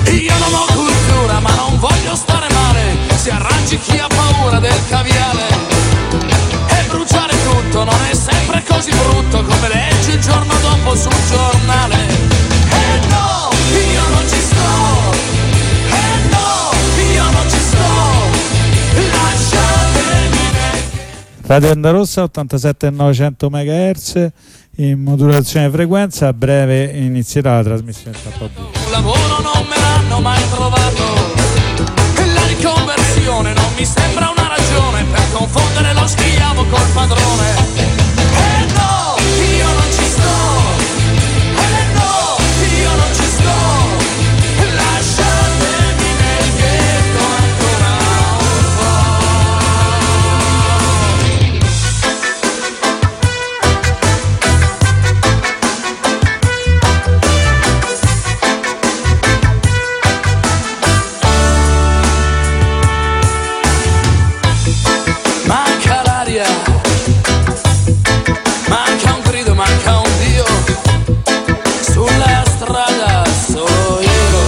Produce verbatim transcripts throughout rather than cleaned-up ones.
Io non ho cultura ma non voglio stare male, si arrangi chi ha paura del caviale. E bruciare tutto non è sempre così brutto come leggi il giorno dopo sul giornale. E no, io non ci sto, e no, io non ci sto, lasciatemi nel... Radio Onda Rossa ottantasette e novecento megahertz in modulazione di frequenza. A breve inizierà la trasmissione Tappa Bu. Un lavoro non me l'hanno mai trovato, la riconversione non mi sembra una ragione per confondere lo schiavo col padrone. E no, io non ci sto, e no, io non ci sto, lasciatemi nel ghetto ancora un po'. Manca l'aria, manca un grido, manca un Dio, sulla strada solo io.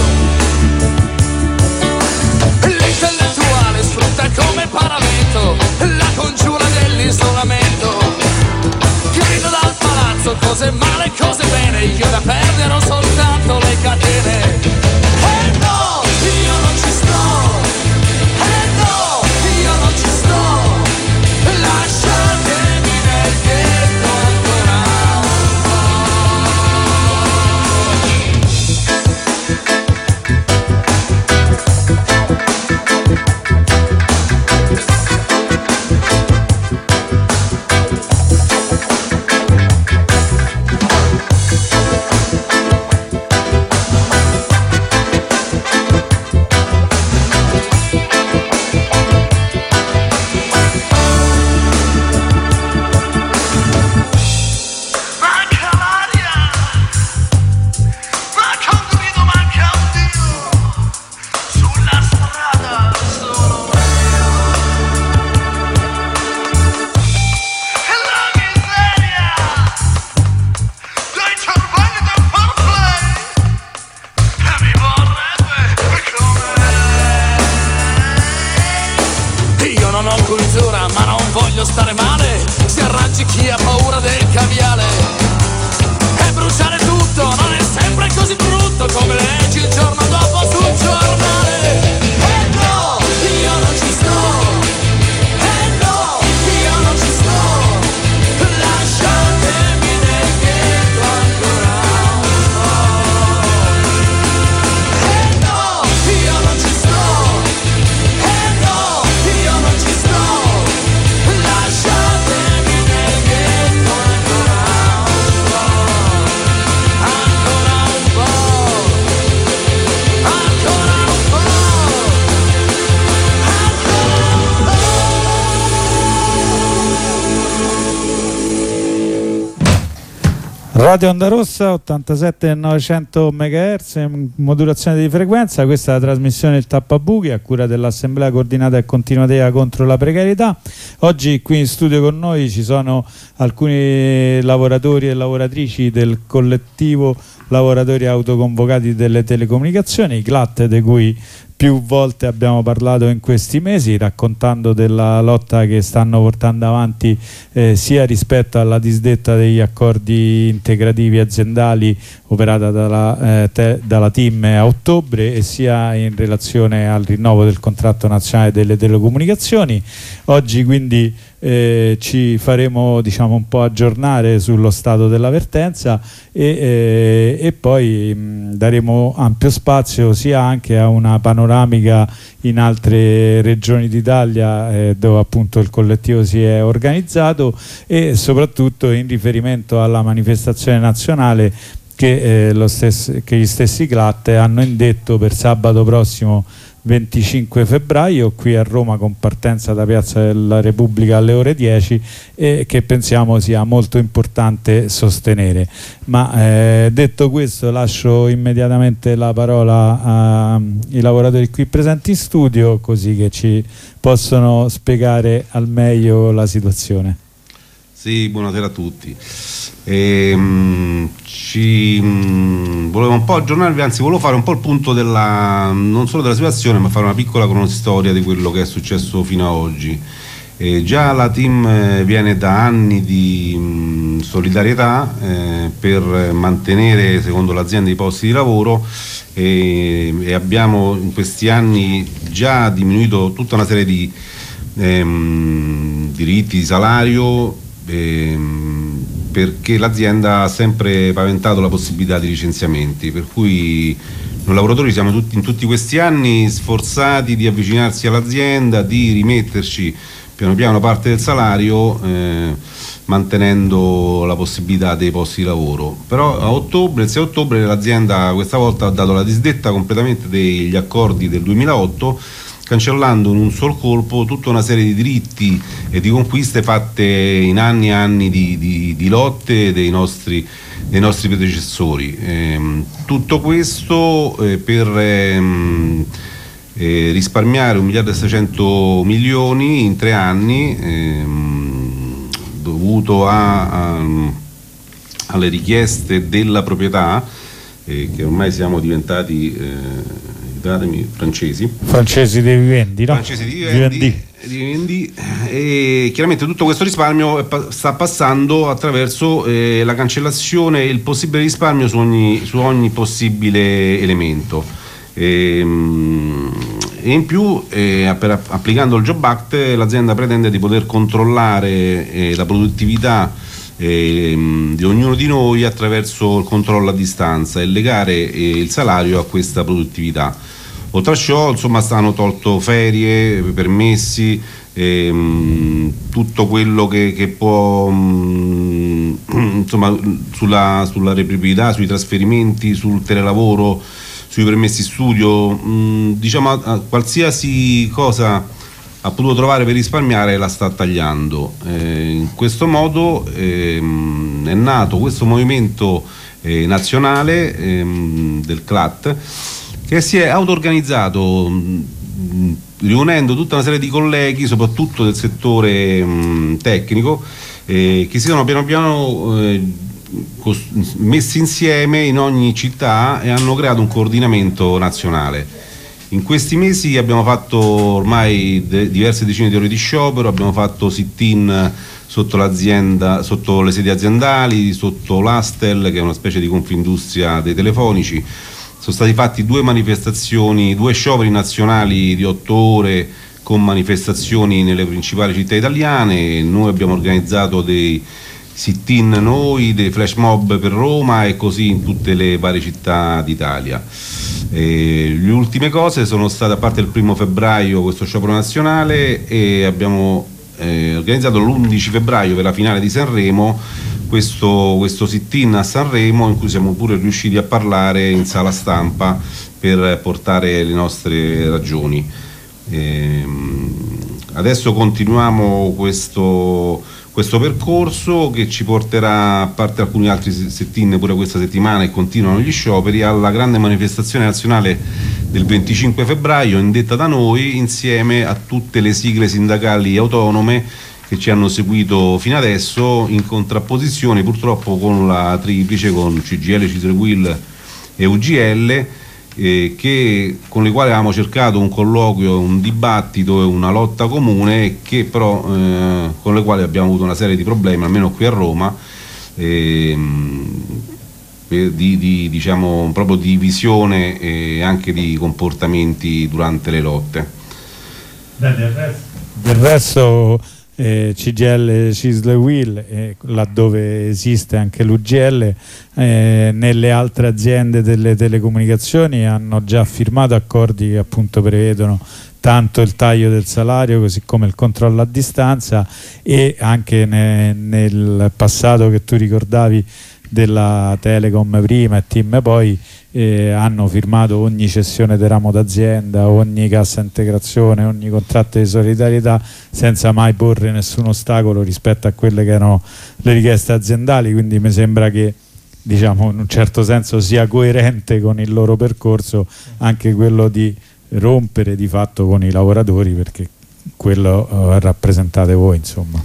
L'intellettuale sfrutta come paravento la congiura dell'isolamento. Grido dal palazzo, cose male, cose bene, io da perdere ho soltanto le catene. E no, io non ci sto, e no, io non ci sto, lasciatemi nel ghetto ancora un manca l'aria, manca un grido, manca un Dio, sulla strada solo io. E la miseria dei cervelli del fair play che mi vorrebbe come lei. Io non ho cultura ma non voglio stare male, si arrangi chi ha paura del caviale. E bruciare tutto non è sempre così brutto come leggi il giorno dopo sul giornale. E no, io non ci sto, e no, io non ci sto, lasciatemi nel ghetto ancora un po'. E no, io non ci sto, e no, io non ci sto, lasciatemi nel ghetto ancora un po', ancora un po', ancora un po', ancora un po'. Radio Onda Rossa ottantasette e novecento megahertz in modulazione di frequenza. Questa è la trasmissione Il Tappa Bu, a cura dell'Assemblea Coordinata e Continuativa contro la Precarietà. Oggi qui in studio con noi ci sono alcuni lavoratori e lavoratrici del collettivo Lavoratori Autoconvocati delle Telecomunicazioni, i C L A T, di cui più volte abbiamo parlato in questi mesi, raccontando della lotta che stanno portando avanti eh, sia rispetto alla disdetta degli accordi integrativi aziendali operata dalla, eh, te, dalla Team a ottobre, e sia in relazione al rinnovo del contratto nazionale delle telecomunicazioni. Oggi quindi eh, ci faremo, diciamo, un po' aggiornare sullo stato dell'avvertenza e, eh, e poi mh, daremo ampio spazio sia anche a una panoramica in altre regioni d'Italia eh, dove appunto il collettivo si è organizzato, e soprattutto in riferimento alla manifestazione nazionale che, eh, lo stesso, che gli stessi C L A T hanno indetto per sabato prossimo venticinque febbraio qui a Roma, con partenza da Piazza della Repubblica alle ore dieci, e che pensiamo sia molto importante sostenere. Ma eh, detto questo, lascio immediatamente la parola ai lavoratori qui presenti in studio, così che ci possono spiegare al meglio la situazione. Sì, buonasera a tutti. E, mh, ci mh, volevo un po' aggiornarvi, anzi volevo fare un po' il punto della, non solo della situazione, ma fare una piccola cronistoria di quello che è successo fino ad oggi. E già la team eh, viene da anni di mh, solidarietà eh, per mantenere, secondo l'azienda, i posti di lavoro e, e abbiamo in questi anni già diminuito tutta una serie di ehm, diritti di salario, ehm, perché l'azienda ha sempre paventato la possibilità di licenziamenti, per cui noi lavoratori siamo tutti, in tutti questi anni sforzati di avvicinarsi all'azienda, di rimetterci piano piano parte del salario, eh, mantenendo la possibilità dei posti di lavoro. Però a ottobre, il sei ottobre, l'azienda questa volta ha dato la disdetta completamente degli accordi del duemilaotto, cancellando in un sol colpo tutta una serie di diritti e di conquiste fatte in anni e anni di, di, di lotte dei nostri, dei nostri predecessori. Ehm, tutto questo eh, per ehm, eh, risparmiare un miliardo e seicento milioni in tre anni, ehm, dovuto a, a, alle richieste della proprietà, eh, che ormai siamo diventati eh, francesi francesi dei vivendi, no? francesi di vivendi, vivendi. Di vivendi e chiaramente tutto questo risparmio sta passando attraverso eh, la cancellazione e il possibile risparmio su ogni, su ogni possibile elemento. E, e in più eh, per, applicando il Job Act, l'azienda pretende di poter controllare eh, la produttività eh, di ognuno di noi attraverso il controllo a distanza e legare eh, il salario a questa produttività. Oltre a ciò, insomma, stanno tolto ferie, permessi, ehm, tutto quello che, che può mh, insomma sulla, sulla reperibilità, sui trasferimenti, sul telelavoro, sui permessi studio, mh, diciamo a, a qualsiasi cosa ha potuto trovare per risparmiare la sta tagliando. Eh, in questo modo ehm, è nato questo movimento eh, nazionale ehm, del C L A T, che si è auto-organizzato mh, riunendo tutta una serie di colleghi, soprattutto del settore mh, tecnico, eh, che si sono piano piano eh, cos- messi insieme in ogni città e hanno creato un coordinamento nazionale. In questi mesi abbiamo fatto ormai de- diverse decine di ore di sciopero, abbiamo fatto sit-in sotto l'azienda, sotto le sedi aziendali, sotto l'Astel, che è una specie di Confindustria dei telefonici. Sono stati fatti due manifestazioni, due scioperi nazionali di otto ore con manifestazioni nelle principali città italiane. Noi abbiamo organizzato dei sit-in noi, dei flash mob per Roma e così in tutte le varie città d'Italia. E le ultime cose sono state, a parte il primo febbraio questo sciopero nazionale, e abbiamo eh, organizzato l'undici febbraio per la finale di Sanremo questo, questo sit-in a Sanremo, in cui siamo pure riusciti a parlare in sala stampa per portare le nostre ragioni. E adesso continuiamo questo, questo percorso che ci porterà, a parte alcuni altri sit-in pure questa settimana, e continuano gli scioperi, alla grande manifestazione nazionale del venticinque febbraio, indetta da noi insieme a tutte le sigle sindacali autonome che ci hanno seguito fino adesso, in contrapposizione purtroppo con la triplice, con C G I L, C I S L, U I L e U G L, eh, che, con le quali avevamo cercato un colloquio, un dibattito e una lotta comune, che però eh, con le quali abbiamo avuto una serie di problemi, almeno qui a Roma, eh, di, di, diciamo, proprio di visione e anche di comportamenti durante le lotte. Beh, del resto, del resto eh, C G I L, C I S L e U I L, eh, laddove esiste anche l'U G L, eh, nelle altre aziende delle telecomunicazioni hanno già firmato accordi che appunto prevedono tanto il taglio del salario così come il controllo a distanza, e anche ne, nel passato che tu ricordavi della Telecom prima e Team poi, eh, hanno firmato ogni cessione di ramo d'azienda, ogni cassa integrazione, ogni contratto di solidarietà, senza mai porre nessun ostacolo rispetto a quelle che erano le richieste aziendali. Quindi mi sembra che, diciamo, in un certo senso sia coerente con il loro percorso anche quello di rompere di fatto con i lavoratori, perché quello uh, rappresentate voi, insomma.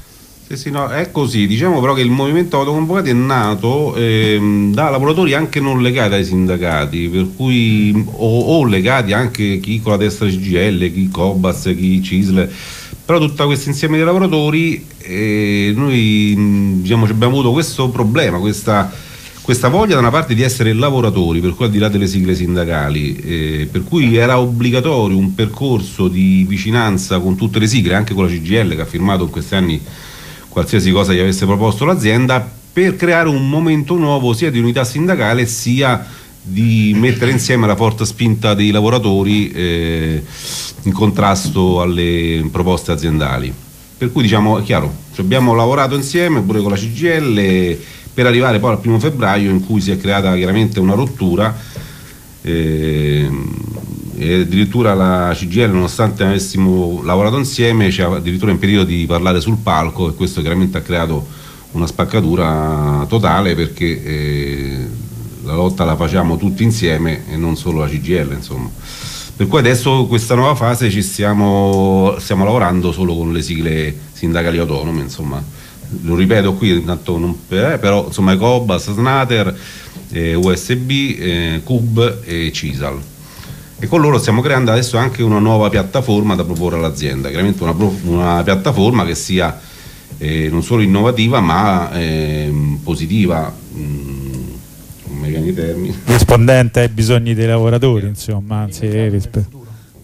Sì, sì, no, è così. Diciamo però che il movimento autoconvocati è nato ehm, da lavoratori anche non legati ai sindacati, per cui o, o legati anche chi con la destra C G I L, chi Cobas, chi C I S L, però tutto questo insieme di lavoratori, eh, noi diciamo, abbiamo avuto questo problema, questa, questa voglia da una parte di essere lavoratori, per cui al di là delle sigle sindacali, eh, per cui era obbligatorio un percorso di vicinanza con tutte le sigle, anche con la C G I L che ha firmato in questi anni qualsiasi cosa gli avesse proposto l'azienda, per creare un momento nuovo sia di unità sindacale sia di mettere insieme la forte spinta dei lavoratori eh, in contrasto alle proposte aziendali. Per cui diciamo è chiaro, cioè abbiamo lavorato insieme pure con la C G I L per arrivare poi al primo febbraio in cui si è creata chiaramente una rottura eh, e addirittura la C G I L, nonostante avessimo lavorato insieme, ci ha addirittura impedito di parlare sul palco, e questo chiaramente ha creato una spaccatura totale, perché eh, la lotta la facciamo tutti insieme e non solo la C G I L, insomma. Per cui adesso questa nuova fase ci stiamo, stiamo lavorando solo con le sigle sindacali autonome, insomma. Lo ripeto qui, tanto non, eh, però insomma Cobas, Snater, eh, U S B, eh, C U B e Cisal. E con loro stiamo creando adesso anche una nuova piattaforma da proporre all'azienda, chiaramente una, una piattaforma che sia eh, non solo innovativa ma eh, positiva, mh, come viene i termini, rispondente ai bisogni dei lavoratori, insomma, anzi rispetto.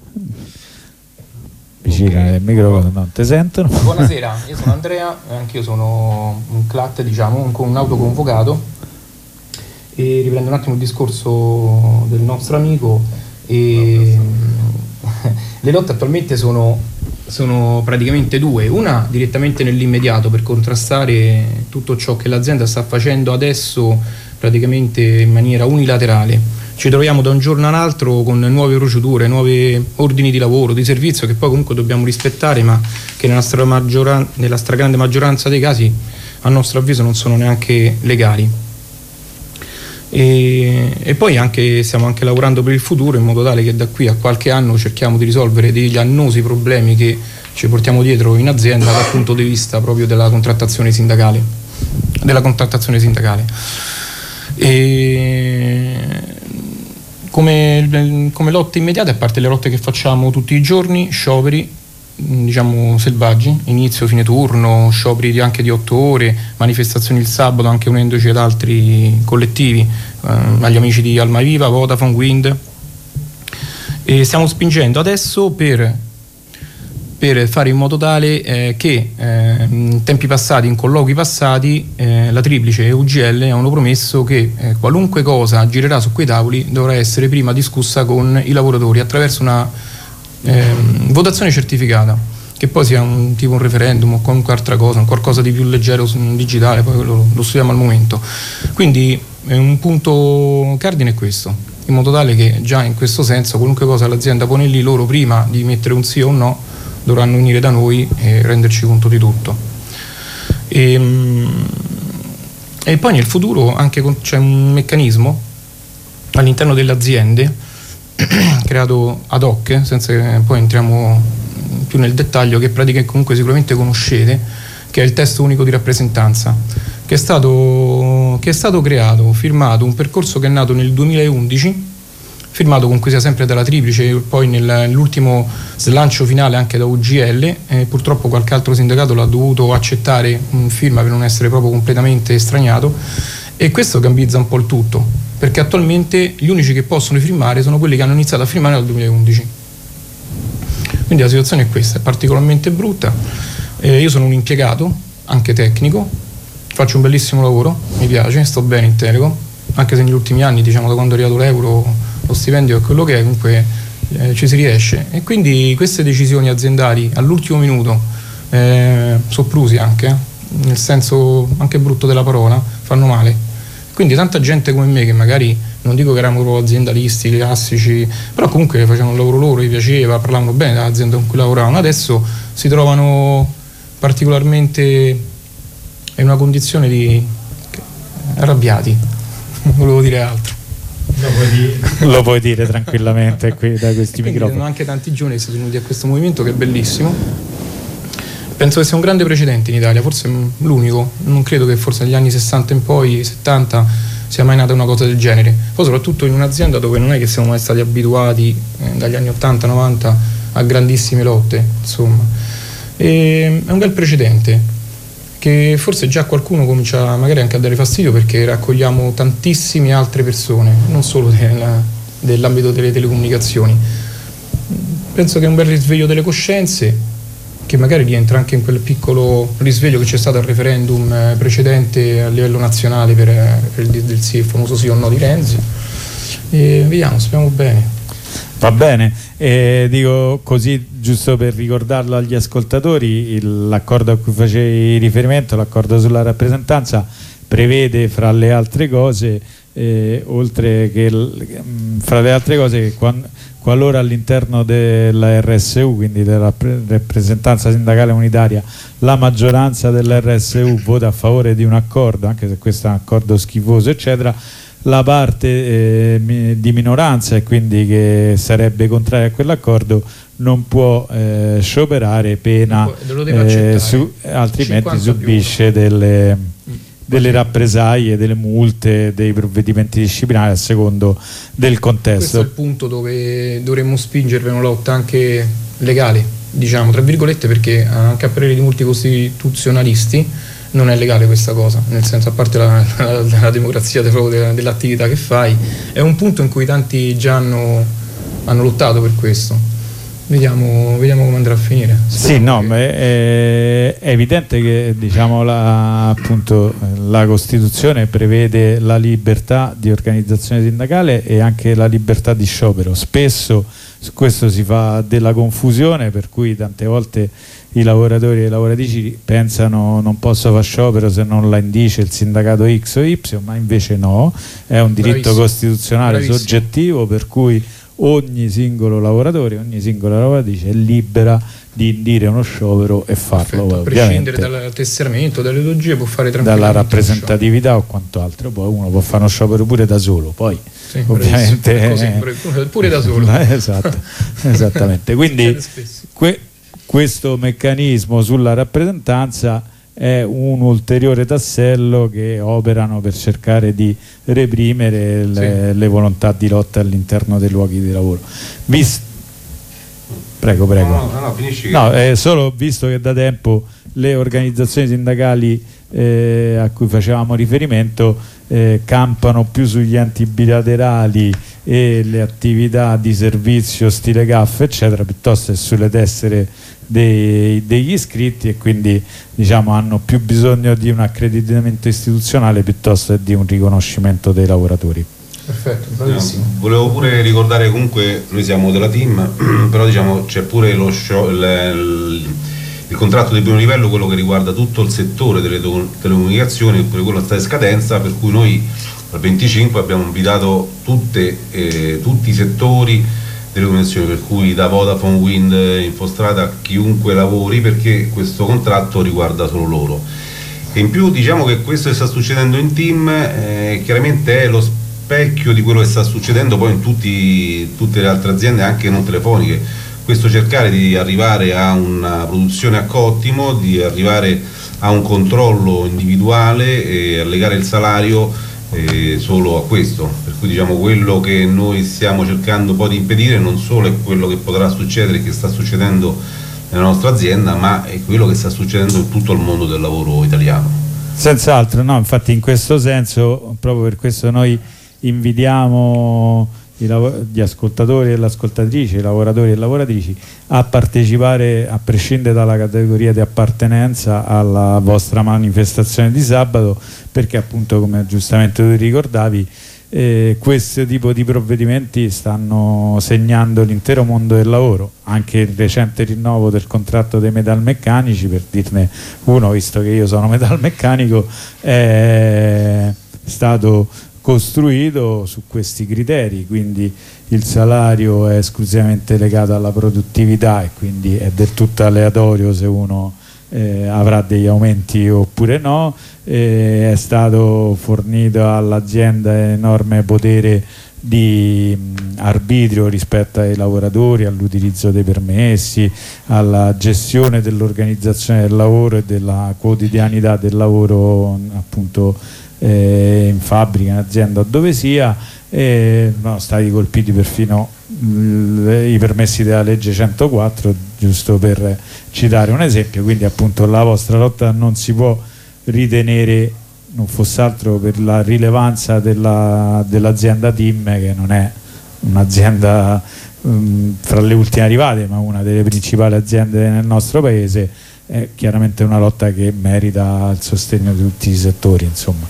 Vicina del microfono, non ti sentono. Buonasera, io sono Andrea, anche io sono un C L A T, diciamo, un, un autoconvocato, e riprendo un attimo il discorso del nostro amico. E le lotte attualmente sono, sono praticamente due: una direttamente nell'immediato per contrastare tutto ciò che l'azienda sta facendo adesso praticamente in maniera unilaterale. Ci troviamo da un giorno all'altro con nuove procedure, nuovi ordini di lavoro, di servizio che poi comunque dobbiamo rispettare, ma che nella, stra maggioran nella stragrande maggioranza dei casi a nostro avviso non sono neanche legali. E, e poi anche stiamo anche lavorando per il futuro, in modo tale che da qui a qualche anno cerchiamo di risolvere degli annosi problemi che ci portiamo dietro in azienda dal punto di vista proprio della contrattazione sindacale della contrattazione sindacale e come, come lotte immediate, a parte le lotte che facciamo tutti i giorni, scioperi diciamo selvaggi, inizio fine turno, scioperi anche di otto ore, manifestazioni il sabato anche unendoci ad altri collettivi, eh, agli amici di Almaviva, Vodafone, Wind, e stiamo spingendo adesso per, per fare in modo tale eh, che eh, in tempi passati, in colloqui passati, eh, la Triplice e U G L hanno promesso che eh, qualunque cosa girerà su quei tavoli dovrà essere prima discussa con i lavoratori attraverso una Eh, votazione certificata, che poi sia un tipo un referendum o qualunque altra cosa, un qualcosa di più leggero digitale, poi lo, lo studiamo al momento. Quindi eh, un punto cardine è questo, in modo tale che già in questo senso qualunque cosa l'azienda pone lì, loro prima di mettere un sì o un no dovranno venire da noi e renderci conto di tutto. E, e poi nel futuro anche c'è un meccanismo all'interno delle aziende creato ad hoc, senza che poi entriamo più nel dettaglio, che pratica comunque sicuramente conoscete, che è il testo unico di rappresentanza, che è stato, che è stato creato, firmato, un percorso che è nato nel duemilaundici, firmato comunque sia sempre dalla Triplice, poi nell'ultimo slancio finale anche da U G L, eh, purtroppo qualche altro sindacato l'ha dovuto accettare in firma per non essere proprio completamente estraniato, e questo gambizza un po' il tutto, perché attualmente gli unici che possono firmare sono quelli che hanno iniziato a firmare nel duemilaundici. Quindi la situazione è questa, è particolarmente brutta. Eh, io sono un impiegato, anche tecnico, faccio un bellissimo lavoro, mi piace, sto bene in Telecom, anche se negli ultimi anni, diciamo da quando è arrivato l'euro, lo stipendio è quello che è, comunque eh, ci si riesce. E quindi queste decisioni aziendali all'ultimo minuto, eh, soprusi anche, eh, nel senso anche brutto della parola, fanno male. Quindi tanta gente come me, che magari non dico che erano proprio aziendalisti classici, però comunque facevano il lavoro loro, gli piaceva, parlavano bene dell'azienda con cui lavoravano, adesso si trovano particolarmente in una condizione di arrabbiati, non volevo dire altro. Lo puoi dire, Lo puoi dire tranquillamente qui da questi microfoni. Ci sono anche tanti giovani che sono venuti a questo movimento, che è bellissimo, penso che sia un grande precedente in Italia, forse l'unico, non credo che forse negli anni sessanta in poi, settanta, sia mai nata una cosa del genere. Poi soprattutto in un'azienda dove non è che siamo mai stati abituati eh, dagli anni ottanta novanta a grandissime lotte, insomma. E, è un bel precedente che forse già qualcuno comincia magari anche a dare fastidio, perché raccogliamo tantissime altre persone, non solo della, dell'ambito delle telecomunicazioni. Penso che è un bel risveglio delle coscienze, che magari rientra anche in quel piccolo risveglio che c'è stato al referendum precedente a livello nazionale per, per il, del sì, il famoso sì o no di Renzi. E vediamo, speriamo bene. Va bene, eh, dico così giusto per ricordarlo agli ascoltatori, il, l'accordo a cui facevi riferimento, l'accordo sulla rappresentanza, prevede fra le altre cose, eh, oltre che mh, fra le altre cose che quando, qualora all'interno della R S U, quindi della rappresentanza sindacale unitaria, la maggioranza della R S U vota a favore di un accordo, anche se questo è un accordo schifoso eccetera, la parte eh, di minoranza, e quindi che sarebbe contraria a quell'accordo, non può eh, scioperare, pena eh, su, altrimenti subisce delle, delle rappresaglie, delle multe, dei provvedimenti disciplinari a secondo del contesto. Questo è il punto dove dovremmo spingere per una lotta anche legale, diciamo tra virgolette, perché anche a parere di molti costituzionalisti non è legale questa cosa, nel senso, a parte la, la, la democrazia de, dell'attività che fai, è un punto in cui tanti già hanno, hanno lottato per questo. Vediamo, vediamo come andrà a finire. Sì, no, che... ma è, è evidente che, diciamo, la, appunto, la Costituzione prevede la libertà di organizzazione sindacale e anche la libertà di sciopero. Spesso su questo si fa della confusione, per cui tante volte i lavoratori e le lavoratrici pensano non posso fare sciopero se non la indice il sindacato X o Y, ma invece no, è un diritto Bravissimo. costituzionale Bravissimo. soggettivo, per cui ogni singolo lavoratore, ogni singola lavoratrice è libera di indire uno sciopero e farlo. Perfetto, a prescindere dal tesseramento, dalle ideologie, può fare tranquillamente dalla rappresentatività o quanto altro. Poi uno può fare uno sciopero pure da solo, poi sì, ovviamente così, pure da solo. Esatto, esattamente. Quindi que questo meccanismo sulla rappresentanza è un ulteriore tassello che operano per cercare di reprimere le, sì. le volontà di lotta all'interno dei luoghi di lavoro. Vist prego, prego. No, no, no, finisci. No, è solo visto che da tempo le organizzazioni sindacali eh, a cui facevamo riferimento eh, campano più sugli enti bilaterali e le attività di servizio stile C A F eccetera, piuttosto che sulle tessere dei, degli iscritti, e quindi, diciamo, hanno più bisogno di un accreditamento istituzionale piuttosto che di un riconoscimento dei lavoratori. Perfetto, bravissimo. No, volevo pure ricordare, comunque noi siamo della team, però diciamo c'è pure lo show, il, il, il contratto di primo livello, quello che riguarda tutto il settore delle telecomunicazioni, pure quello sta in scadenza, per cui noi al venticinque abbiamo invitato tutte, eh, tutti i settori delle comunicazioni, per cui da Vodafone, Wind, Infostrada, chiunque lavori, perché questo contratto riguarda solo loro. E in più diciamo che questo che sta succedendo in team eh, chiaramente è lo specchio di quello che sta succedendo poi in tutti, tutte le altre aziende anche non telefoniche. Questo cercare di arrivare a una produzione a cottimo, di arrivare a un controllo individuale e a legare il salario eh, solo a questo, per cui diciamo quello che noi stiamo cercando poi di impedire non solo è quello che potrà succedere, che sta succedendo nella nostra azienda, ma è quello che sta succedendo in tutto il mondo del lavoro italiano. Senz'altro, no, infatti in questo senso, proprio per questo noi invitiamo gli ascoltatori e le ascoltatrici, i lavoratori e le lavoratrici a partecipare, a prescindere dalla categoria di appartenenza, alla vostra manifestazione di sabato, perché appunto, come giustamente tu ricordavi, eh, questo tipo di provvedimenti stanno segnando l'intero mondo del lavoro. Anche il recente rinnovo del contratto dei metalmeccanici, per dirne uno, visto che io sono metalmeccanico, è stato costruito su questi criteri, quindi il salario è esclusivamente legato alla produttività e quindi è del tutto aleatorio se uno eh, avrà degli aumenti oppure no. Eh, è stato fornito all'azienda enorme potere di mh, arbitrio rispetto ai lavoratori, all'utilizzo dei permessi, alla gestione dell'organizzazione del lavoro e della quotidianità del lavoro, appunto eh, in fabbrica, in azienda, dove sia, e sono stati colpiti perfino mh, i permessi della legge centoquattro, giusto per citare un esempio. Quindi appunto la vostra lotta non si può ritenere, non fosse altro per la rilevanza della, dell'azienda T I M, che non è un'azienda um, fra le ultime arrivate, ma una delle principali aziende nel nostro paese, è chiaramente una lotta che merita il sostegno di tutti i settori, insomma.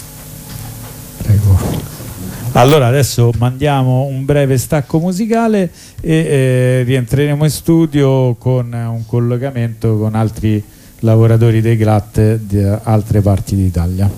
Prego. Allora adesso mandiamo un breve stacco musicale e eh, rientreremo in studio con un collegamento con altri lavoratori dei G L A T di altre parti d'Italia.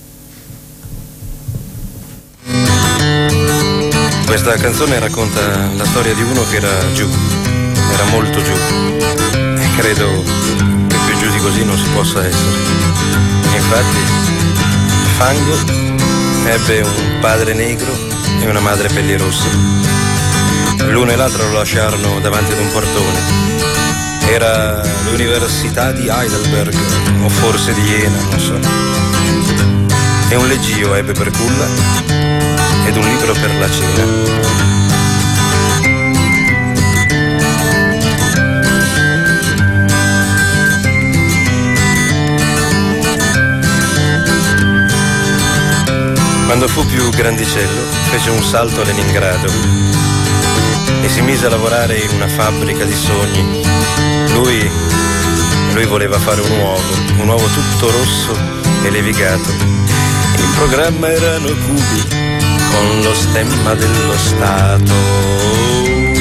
Questa canzone racconta la storia di uno che era giù, era molto giù, e credo che più giù di così non si possa essere. Infatti Fango ebbe un padre negro e una madre pellirossa. L'uno e l'altro lo lasciarono davanti ad un portone. Era l'università di Heidelberg, o forse di Jena, non so. E un leggio ebbe per culla ed un libro per la cena. Quando fu più grandicello, fece un salto a Leningrado e si mise a lavorare in una fabbrica di sogni. Lui, lui voleva fare un uovo, un uovo tutto rosso e levigato. In programma erano cubi con lo stemma dello Stato.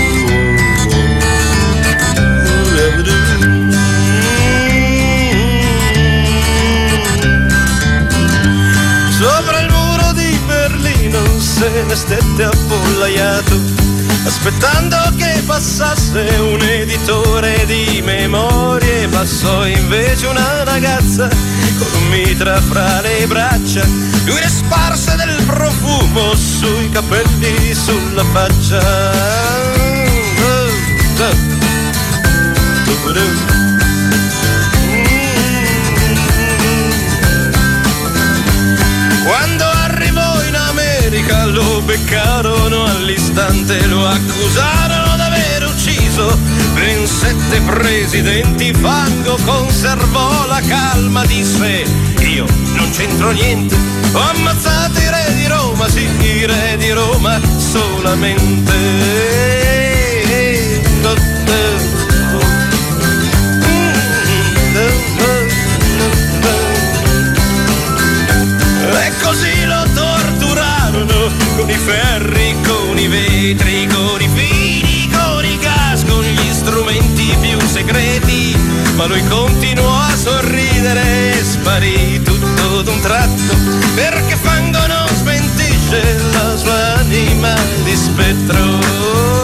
Sopra il muro di Berlino se ne stette appollaiato, aspettando che passasse un editore di memorie. Passò invece una ragazza con un mitra fra le braccia. Lui ne sparse del profumo sui capelli, sulla faccia. Quando arrivò in America lo beccarono all'istante, lo accusarono d'aver ucciso ben sette presidenti. Fango conservò la calma, disse: io non c'entro niente, ho ammazzato i re di Roma, sì, i re di Roma solamente. E così lo torturarono con i ferri, con i vetri, con i fili, con i gas, con gli strumenti più segreti. Ma lui continuò a sorridere e sparì tutto d'un tratto, perché Fango non smentisce la sua anima di spettro.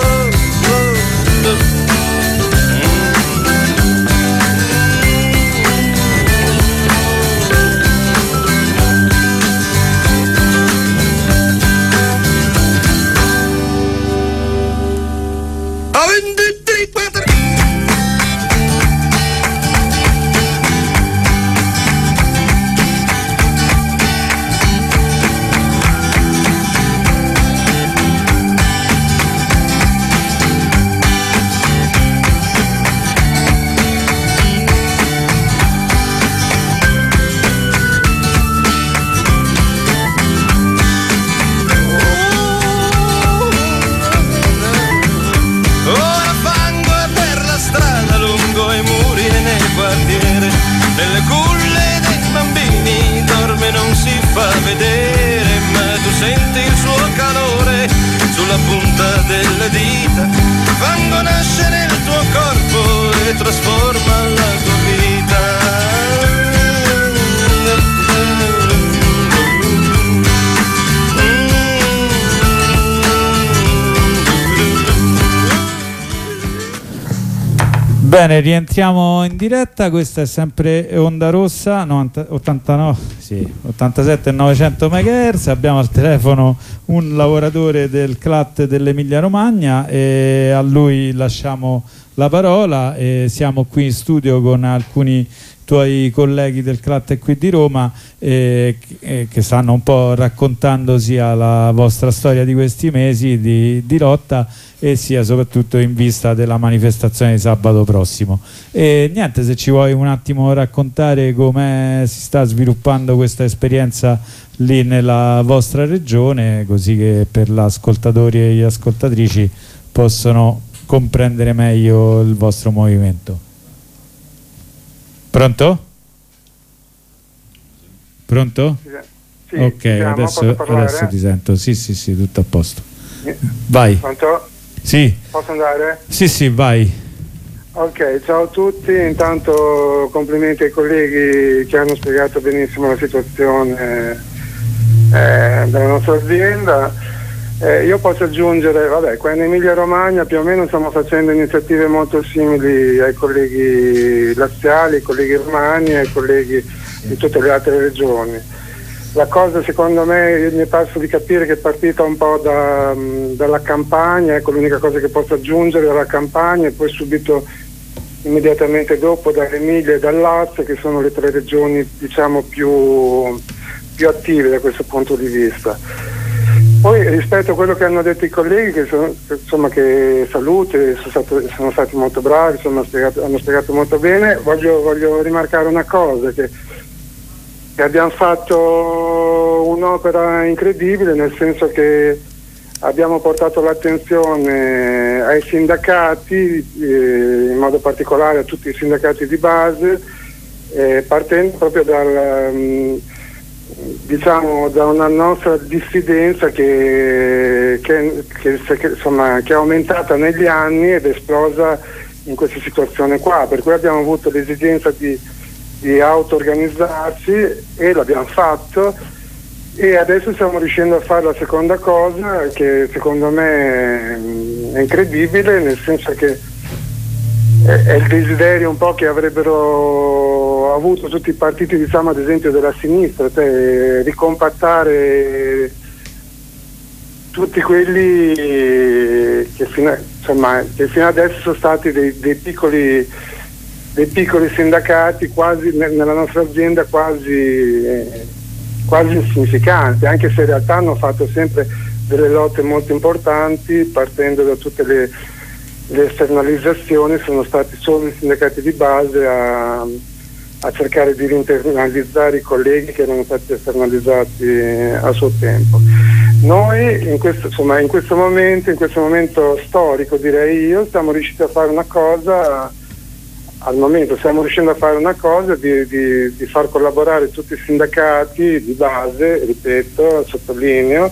Bene, rientriamo in diretta, questa è sempre Onda Rossa novanta, ottantanove, sì, ottantasette e novecento megahertz. Abbiamo al telefono un lavoratore del C L A T dell'Emilia Romagna e a lui lasciamo la parola. E siamo qui in studio con alcuni tuoi colleghi del C L A T qui di Roma eh, eh, che stanno un po' raccontando sia la vostra storia di questi mesi di, di lotta e sia soprattutto in vista della manifestazione di sabato prossimo. E niente, se ci vuoi un attimo raccontare come si sta sviluppando questa esperienza lì nella vostra regione, così che per gli ascoltatori e le ascoltatrici possono comprendere meglio il vostro movimento. Pronto? Pronto? Sì, ok, diciamo, adesso, adesso ti sento. Sì, sì, sì, tutto a posto. Vai. Pronto? Sì. Posso andare? Sì, sì, vai. Ok, ciao a tutti. Intanto complimenti ai colleghi che hanno spiegato benissimo la situazione eh, della nostra azienda. Eh, io posso aggiungere, vabbè, qua in Emilia Romagna più o meno stiamo facendo iniziative molto simili ai colleghi laziali, ai colleghi romani e ai colleghi di tutte le altre regioni. La cosa secondo me mi è parso di capire che è partita un po' da, dalla campagna, ecco l'unica cosa che posso aggiungere dalla campagna, e poi subito immediatamente dopo dall'Emilia e dal Lazio, che sono le tre regioni diciamo più, più attive da questo punto di vista. Poi rispetto a quello che hanno detto i colleghi, che sono, insomma, che salute, sono, stato, sono stati molto bravi, insomma, spiegato, hanno spiegato molto bene, voglio, voglio rimarcare una cosa, che, che abbiamo fatto un'opera incredibile, nel senso che abbiamo portato l'attenzione ai sindacati, eh, in modo particolare a tutti i sindacati di base, eh, partendo proprio dal... Um, diciamo da una nostra dissidenza che, che, che, che, insomma, che è aumentata negli anni ed è esplosa in questa situazione qua, per cui abbiamo avuto l'esigenza di, di auto-organizzarci e l'abbiamo fatto, e adesso stiamo riuscendo a fare la seconda cosa, che secondo me è incredibile, nel senso che è il desiderio un po' che avrebbero avuto tutti i partiti, diciamo ad esempio della sinistra, cioè ricompattare tutti quelli che fino, insomma, che fino adesso sono stati dei, dei piccoli dei piccoli sindacati quasi nella nostra azienda quasi, quasi insignificanti, anche se in realtà hanno fatto sempre delle lotte molto importanti, partendo da tutte le le esternalizzazioni. Sono stati solo i sindacati di base a, a cercare di internalizzare i colleghi che erano stati esternalizzati a suo tempo. Noi in questo, insomma, in questo momento, in questo momento storico, direi io, stiamo riusciti a fare una cosa, al momento stiamo riuscendo a fare una cosa di, di, di far collaborare tutti i sindacati di base, ripeto, sottolineo,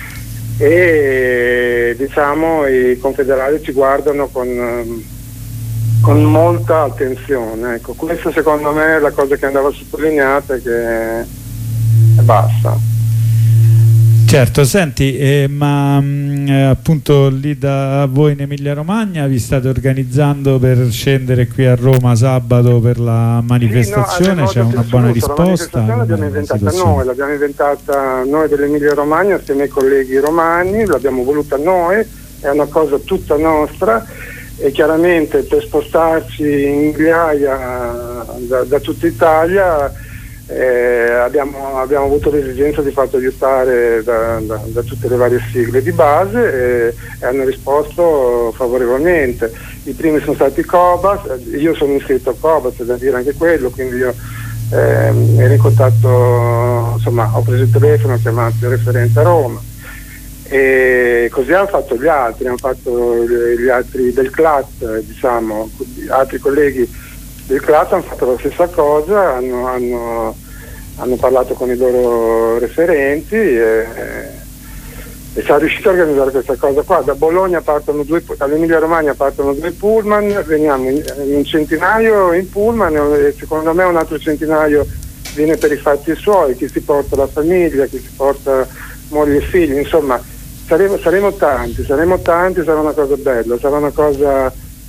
e diciamo i confederali ci guardano con, con molta attenzione, ecco, questo secondo me è la cosa che andava sottolineata e che e basta. Certo, senti, eh, ma mh, appunto lì da voi in Emilia Romagna vi state organizzando per scendere qui a Roma sabato per la manifestazione? Sì, no, c'è una buona risposta? La manifestazione l'abbiamo inventata noi, l'abbiamo inventata noi dell'Emilia Romagna assieme ai colleghi romani, l'abbiamo voluta noi, è una cosa tutta nostra, e chiaramente per spostarci in migliaia da, da tutta Italia Eh, abbiamo, abbiamo avuto l'esigenza di farci aiutare da, da, da tutte le varie sigle di base e, e hanno risposto favorevolmente. I primi sono stati Cobas, io sono iscritto a Cobas, è da dire anche quello, quindi io eh, ero in contatto, insomma ho preso il telefono, ho chiamato il referente a Roma e così hanno fatto gli altri, hanno fatto gli altri del C L A T, diciamo, altri colleghi del C L A T hanno fatto la stessa cosa, hanno, hanno, hanno parlato con i loro referenti e, e siamo riusciti a organizzare questa cosa qua. Da Bologna partono due, dall'Emilia Romagna partono due pullman, veniamo in, un centinaio in pullman e secondo me un altro centinaio viene per i fatti suoi, chi si porta la famiglia, chi si porta moglie e figli, insomma saremo, saremo tanti, saremo tanti, sarà una cosa bella, sarà una cosa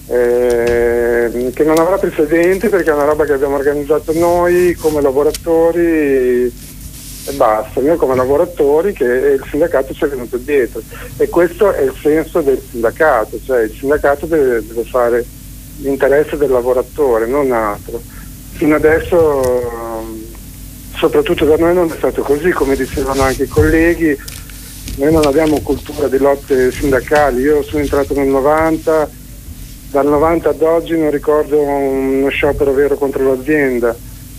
eh, che non avrà precedenti, perché è una roba che abbiamo organizzato noi come lavoratori e basta, noi come lavoratori, che il sindacato ci è venuto dietro, e questo è il senso del sindacato, cioè il sindacato deve, deve fare l'interesse del lavoratore, non altro. Fino adesso, soprattutto da noi, non è stato così, come dicevano anche i colleghi. Noi non abbiamo cultura di lotte sindacali. Io sono entrato nel novanta, dal novanta ad oggi non ricordo uno sciopero vero contro l'azienda,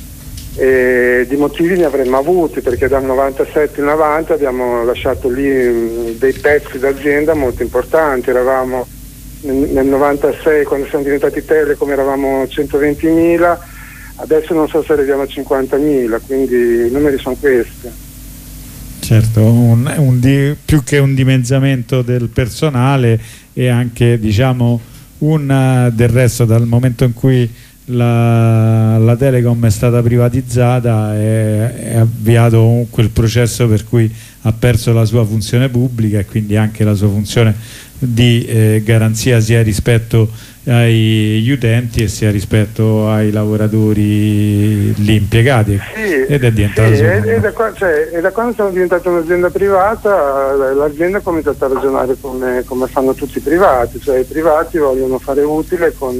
e di motivi ne avremmo avuti, perché dal novantasette in avanti abbiamo lasciato lì dei pezzi d'azienda molto importanti. Eravamo nel novantasei, quando siamo diventati Telecom, eravamo centoventimila, adesso non so se arriviamo a cinquantamila, quindi i numeri sono questi. Certo, un, un di, più che un dimezzamento del personale, e anche, diciamo, un del resto, dal momento in cui la, la Telecom è stata privatizzata, è, è avviato quel processo per cui ha perso la sua funzione pubblica e quindi anche la sua funzione di eh, garanzia, sia rispetto agli utenti e sia rispetto ai lavoratori lì impiegati, sì, ed è diventato sì, e, e, da qua, cioè, e da quando siamo diventati un'azienda privata, l'azienda ha cominciato a ragionare come, come fanno tutti i privati, cioè i privati vogliono fare utile con,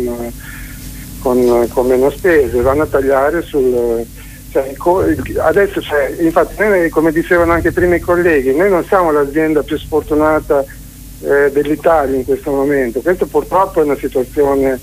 con, con meno spese, vanno a tagliare sul... Cioè, adesso, cioè, infatti noi, come dicevano anche prima i colleghi, noi non siamo l'azienda più sfortunata eh, dell'Italia in questo momento. Questa purtroppo è una situazione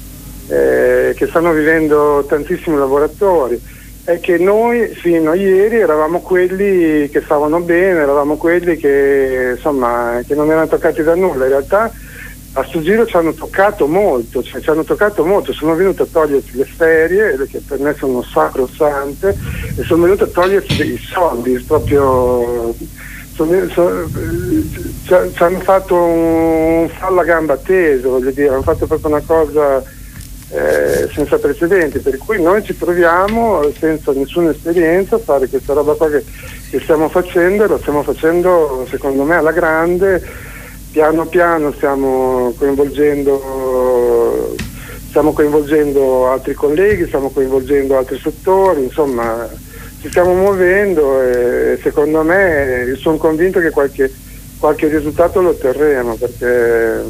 eh, che stanno vivendo tantissimi lavoratori, è che noi fino a ieri eravamo quelli che stavano bene, eravamo quelli che, insomma, che non erano toccati da nulla. In realtà a sto giro ci hanno toccato molto, cioè ci hanno toccato molto, sono venuti a toglierci le ferie, che per me sono sacrosante, e sono venuti a toglierci dei soldi, proprio sono, sono, ci, ci hanno fatto un fallo a gamba tesa, voglio dire, hanno fatto proprio una cosa eh, senza precedenti, per cui noi ci troviamo senza nessuna esperienza a fare questa roba qua che, che stiamo facendo, e lo stiamo facendo secondo me alla grande. Piano piano stiamo coinvolgendo, stiamo coinvolgendo altri colleghi, stiamo coinvolgendo altri settori, insomma ci stiamo muovendo, e secondo me sono convinto che qualche, qualche risultato lo otterremo, perché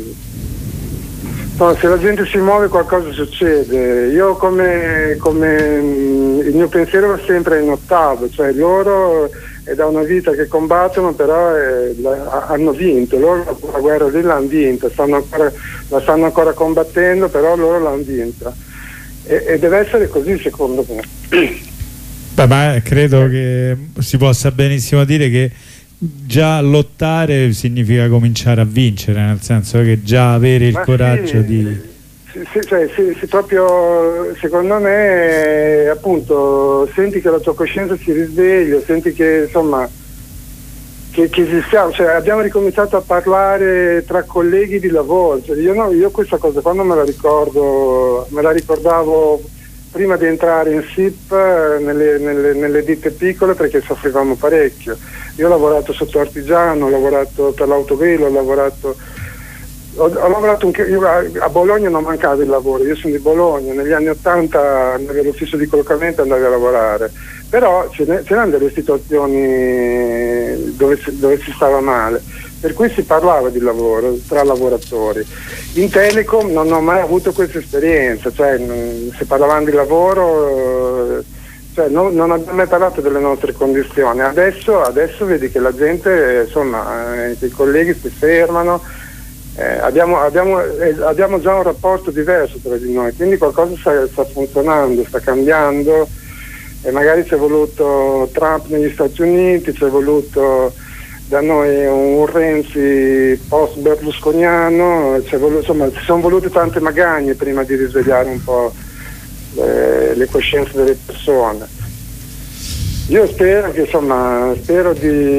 no, se la gente si muove qualcosa succede. Io come, come il mio pensiero va sempre in ottavo, cioè loro è da una vita che combattono, però eh, la, hanno vinto, loro la guerra lì l'hanno vinta, stanno ancora, la stanno ancora combattendo, però loro l'hanno vinta, e, e deve essere così secondo me. Beh, ma credo che si possa benissimo dire che già lottare significa cominciare a vincere, nel senso che già avere il ma coraggio sì, di... Sì, sì, cioè, sì, sì, proprio secondo me, appunto, senti che la tua coscienza si risveglia, senti che insomma che, che esistiamo, cioè, abbiamo ricominciato a parlare tra colleghi di lavoro, cioè, io, no, io questa cosa quando me la ricordo, me la ricordavo prima di entrare in S I P nelle, nelle, nelle ditte piccole, perché soffrivamo parecchio. Io ho lavorato sotto artigiano, ho lavorato per l'autogrill, ho lavorato Ho, ho lavorato un, io a, a Bologna non mancava il lavoro, io sono di Bologna, negli anni ottanta andavi all'ufficio di collocamento e andavi a lavorare, però ce n'erano delle situazioni dove si, dove si stava male, per cui si parlava di lavoro tra lavoratori. In Telecom non ho mai avuto questa esperienza, cioè non, se parlavamo di lavoro, cioè, non, non abbiamo mai parlato delle nostre condizioni. Adesso, adesso vedi che la gente, insomma, eh, i colleghi si fermano. Eh, abbiamo, abbiamo, eh, abbiamo già un rapporto diverso tra di noi, quindi qualcosa sta, sta funzionando, sta cambiando, e magari ci è voluto Trump negli Stati Uniti, ci è voluto da noi un Renzi post berlusconiano, ci, voluto, insomma, ci sono volute tante magagne prima di risvegliare un po' le, le coscienze delle persone. Io spero che insomma spero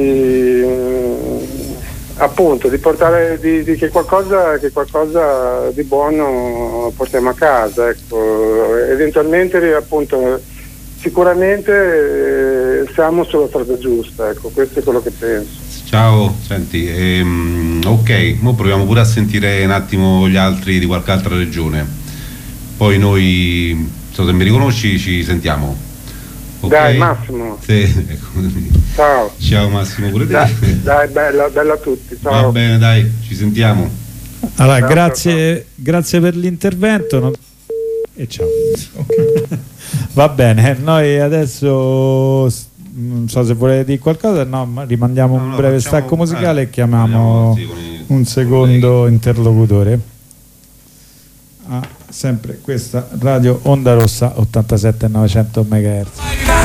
di appunto di portare di, di che qualcosa che qualcosa di buono portiamo a casa, ecco. Eventualmente appunto sicuramente eh, siamo sulla strada giusta, ecco, questo è quello che penso. Ciao, senti, ehm, ok, ora proviamo pure a sentire un attimo gli altri di qualche altra regione. Poi noi, non so se mi riconosci, ci sentiamo. Okay? Dai Massimo. Sì, eccomi. Ciao. Ciao Massimo, pure te. Dai, dai bella, bella a tutti. Ciao. Va bene, dai, ci sentiamo. Allora, ciao, grazie, ciao. grazie per l'intervento. No? E ciao. Va bene, noi adesso non so se volete dire qualcosa, no, ma rimandiamo no, un no, breve facciamo, stacco musicale eh, e chiamiamo sì, i, un secondo interlocutore. Ah, sempre questa Radio Onda Rossa ottantasette novecento megahertz.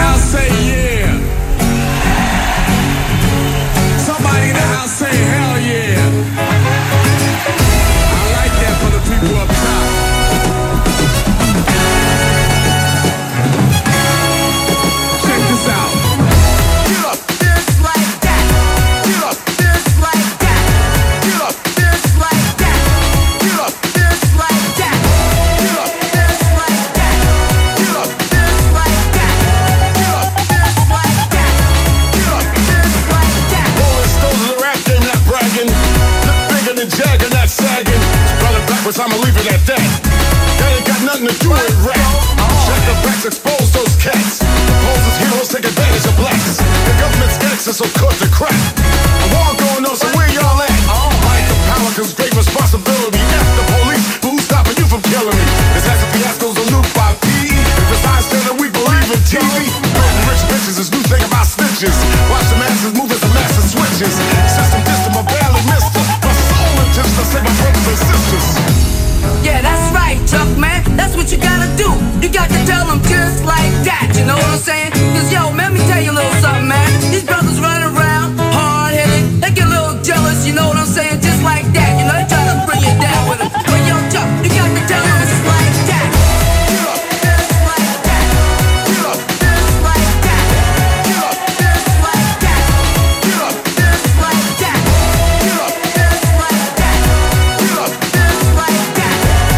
I'ma leave it at that. That ain't got nothing to do with rap. Check the facts, expose those cats. Poses heroes take advantage of blacks. The government's gangsters, so cut the crap. A war going on, so where y'all at? Fight the power, cause great responsibility. F the police, but who's stopping you from killing me? This has a fiasco's a loop by P. If it's high standard, we believe in T V. Building rich bitches is new thing about snitches. Watch the masses move as the masses switches. System distant, my barely missed her. My soul intends to save my brothers and sisters. Yeah, that's right, Chuck, man. That's what you gotta do. You got to tell them just like that. You know what I'm saying? Cause yo, man, let me tell you a little something, man. These brothers running around, hard-headed. They get a little jealous, you know what I'm saying? Just like that. You know, they try to bring you down with them. But yo, Chuck, you got to tell them just like that. Get up, just like that. Get up, just like that. Get up, just like that. Get up, just like that. Get up, just like that. Get up, just like that.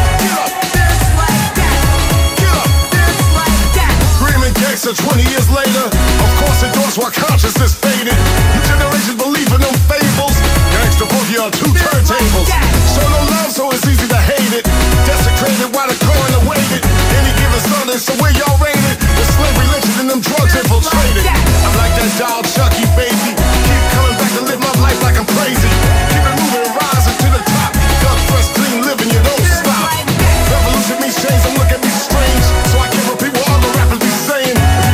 So twenty years later, of course endorsed while consciousness faded. New generations believe in them fables. Gangsta boogie on two turntables. Show no love, so it's easy to hate it. Desecrated while the coroner waited. Any given Sunday, so where y'all rated? The slavery lynching and them drugs infiltrated. I'm like that dog Chucky, baby. Keep coming back to live my life like I'm crazy. Keep it moving and rising to the top. Duck fresh, clean living, you don't stop. Revolution means change, don't look at me strange. So I can't repeat what other rappers be saying.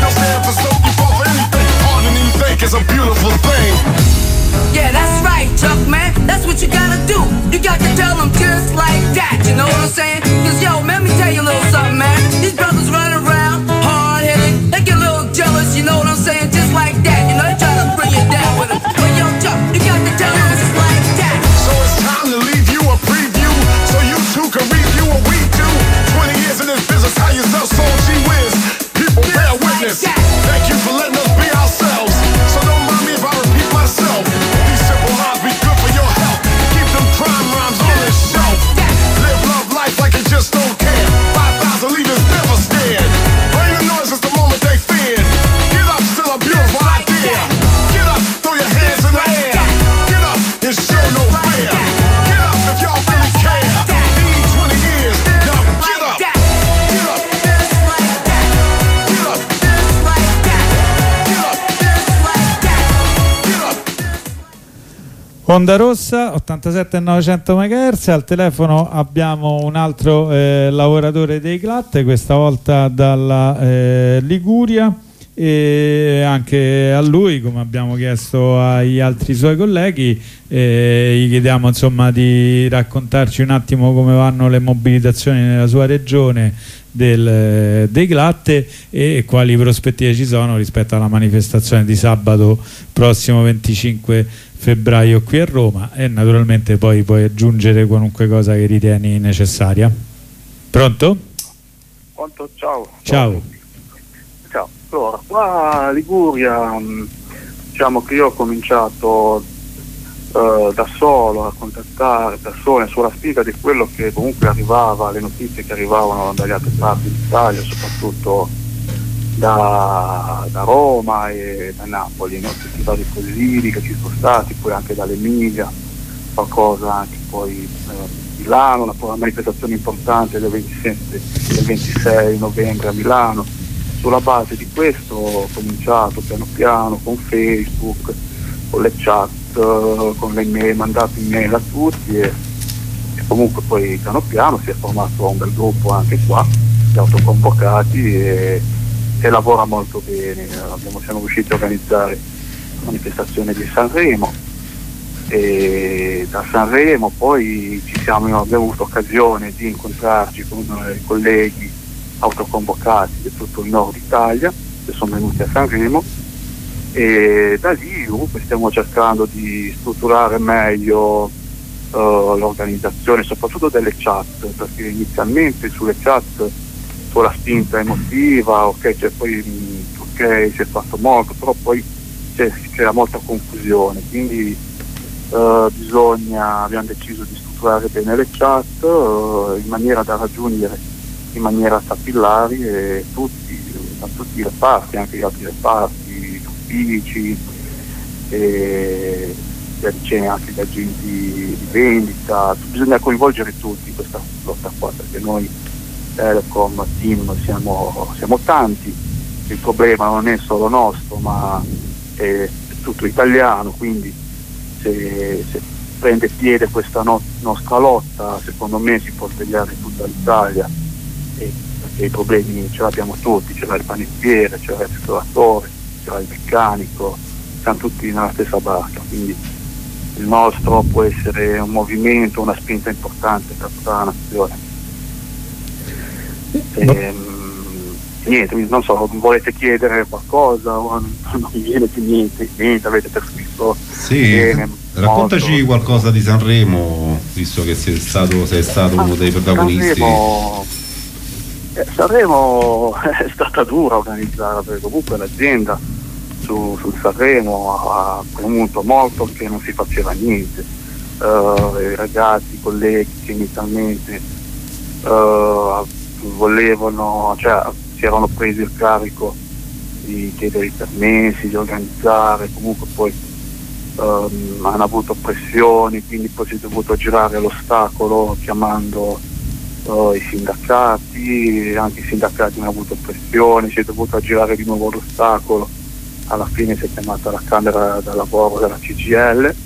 It's a beautiful thing. Yeah, that's right, Chuck, man. That's what you gotta do. You got to tell them just like that. You know what I'm saying? Cause yo, man, let me tell you a little something, man. These brothers running around, hard-headed. They get a little jealous, you know what I'm saying? Just like that. You know, they try to bring you down with them. But yo, Chuck, you got to tell them just like that. So it's time to leave you a preview, so you too can review what we do. twenty years in this business, how yourself sold, gee whiz. People bear witness. Thank you for letting us be ourselves. So don't mind me if I repeat myself. These simple lines be good for your health. Keep them crime rhymes on the shelf. Live love life like you just don't care. Five thousand leaders never scared. Bring the noise, it's the moment they feared. Get up, still a beautiful idea. Get up, throw your hands in the air. Get up, and show no fear. Get up if y'all really care. Need twenty years, now get up. Get up. Onda Rossa ottantasette novecento megahertz. Al telefono abbiamo un altro eh, lavoratore dei Glatte, questa volta dalla eh, Liguria, e anche a lui, come abbiamo chiesto agli altri suoi colleghi, eh, gli chiediamo insomma di raccontarci un attimo come vanno le mobilitazioni nella sua regione del, dei Glatte e quali prospettive ci sono rispetto alla manifestazione di sabato prossimo venticinque febbraio qui a Roma, e naturalmente poi puoi aggiungere qualunque cosa che ritieni necessaria. Pronto? Pronto, ciao. Ciao. Ciao. Allora, qua a Liguria, diciamo che io ho cominciato eh, da solo a contattare persone sulla spiga di quello che comunque arrivava, le notizie che arrivavano dalle altre parti d'Italia, soprattutto da, da Roma e da Napoli, no? Tutti i vari positivi che ci sono stati, poi anche dall'Emilia, qualcosa anche poi eh, Milano, una, una manifestazione importante del ventisette del ventisei novembre a Milano. Sulla base di questo ho cominciato piano piano con Facebook, con le chat, con le email, mandato email a tutti e, e comunque poi piano piano si è formato un bel gruppo anche qua di autoconvocati e, e lavora molto bene. Abbiamo, siamo riusciti a organizzare la manifestazione di Sanremo e da Sanremo poi ci siamo, abbiamo avuto occasione di incontrarci con i colleghi autoconvocati di tutto il nord Italia che sono venuti a Sanremo e da lì comunque stiamo cercando di strutturare meglio uh, l'organizzazione, soprattutto delle chat, perché inizialmente sulle chat sulla spinta emotiva, ok, cioè poi mh, ok si è fatto molto, però poi c'è, c'era molta confusione, quindi uh, bisogna, abbiamo deciso di strutturare bene le chat uh, in maniera da raggiungere in maniera capillari e tutti, da tutti i reparti, anche gli altri reparti, gli uffici, e c'è anche gli agenti di vendita, bisogna coinvolgere tutti in questa lotta qua, perché noi Telecom, Team siamo, siamo tanti, il problema non è solo nostro ma è tutto italiano, quindi se, se prende piede questa no, nostra lotta secondo me si può svegliare tutta l'Italia. E perché i problemi ce l'abbiamo tutti, ce l'ha il panettiere, ce l'ha il ristoratore, ce l'ha il meccanico, siamo tutti nella stessa barca, quindi il nostro può essere un movimento, una spinta importante per tutta la nazione. E, niente, non so, volete chiedere qualcosa o non mi viene più niente, niente, avete per scritto. Sì, bene, raccontaci molto. qualcosa di Sanremo, visto che sei stato, sei stato uno dei protagonisti. Sanremo, eh, Sanremo è stata dura organizzata, perché comunque l'azienda su, sul Sanremo ha premuto molto che non si faceva niente. Uh, i ragazzi, i colleghi che inizialmente uh, volevano, cioè si erano presi il carico di chiedere i permessi, di organizzare, comunque poi um, hanno avuto pressioni, quindi poi si è dovuto girare l'ostacolo chiamando uh, i sindacati, anche i sindacati hanno avuto pressioni, si è dovuto girare di nuovo l'ostacolo, alla fine si è chiamata la Camera da Lavoro della C G I L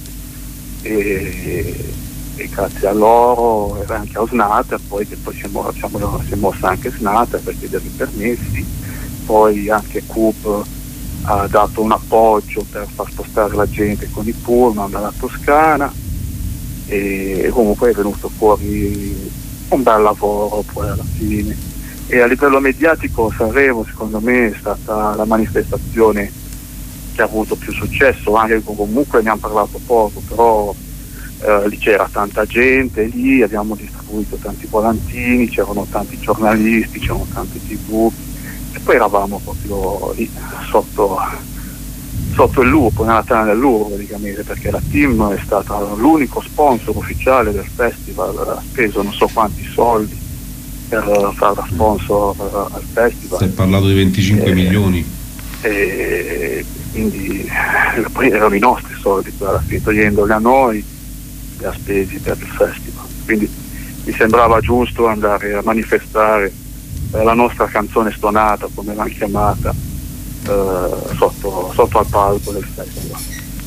e, e grazie a loro e anche a Snater poi che poi si è, mo- siamo, si è mossa anche Snater per chiedere i permessi, poi anche Coop ha dato un appoggio per far spostare la gente con i pullman dalla Toscana e comunque è venuto fuori un bel lavoro poi alla fine. E a livello mediatico Sanremo secondo me è stata la manifestazione che ha avuto più successo, anche comunque ne hanno parlato poco, però eh, lì c'era tanta gente, lì abbiamo distribuito tanti volantini, c'erano tanti giornalisti, c'erano tante tv e poi eravamo proprio lì sotto, sotto il lupo, nella tana del lupo praticamente, perché la team è stata l'unico sponsor ufficiale del festival, ha speso non so quanti soldi per fare da sponsor al festival. Si è parlato di venticinque eh, milioni. E quindi poi erano i nostri soldi, alla fine togliendoli a noi li ha spesi per il festival, quindi mi sembrava giusto andare a manifestare eh, la nostra canzone stonata, come l'hanno chiamata, eh, sotto, sotto al palco del festival.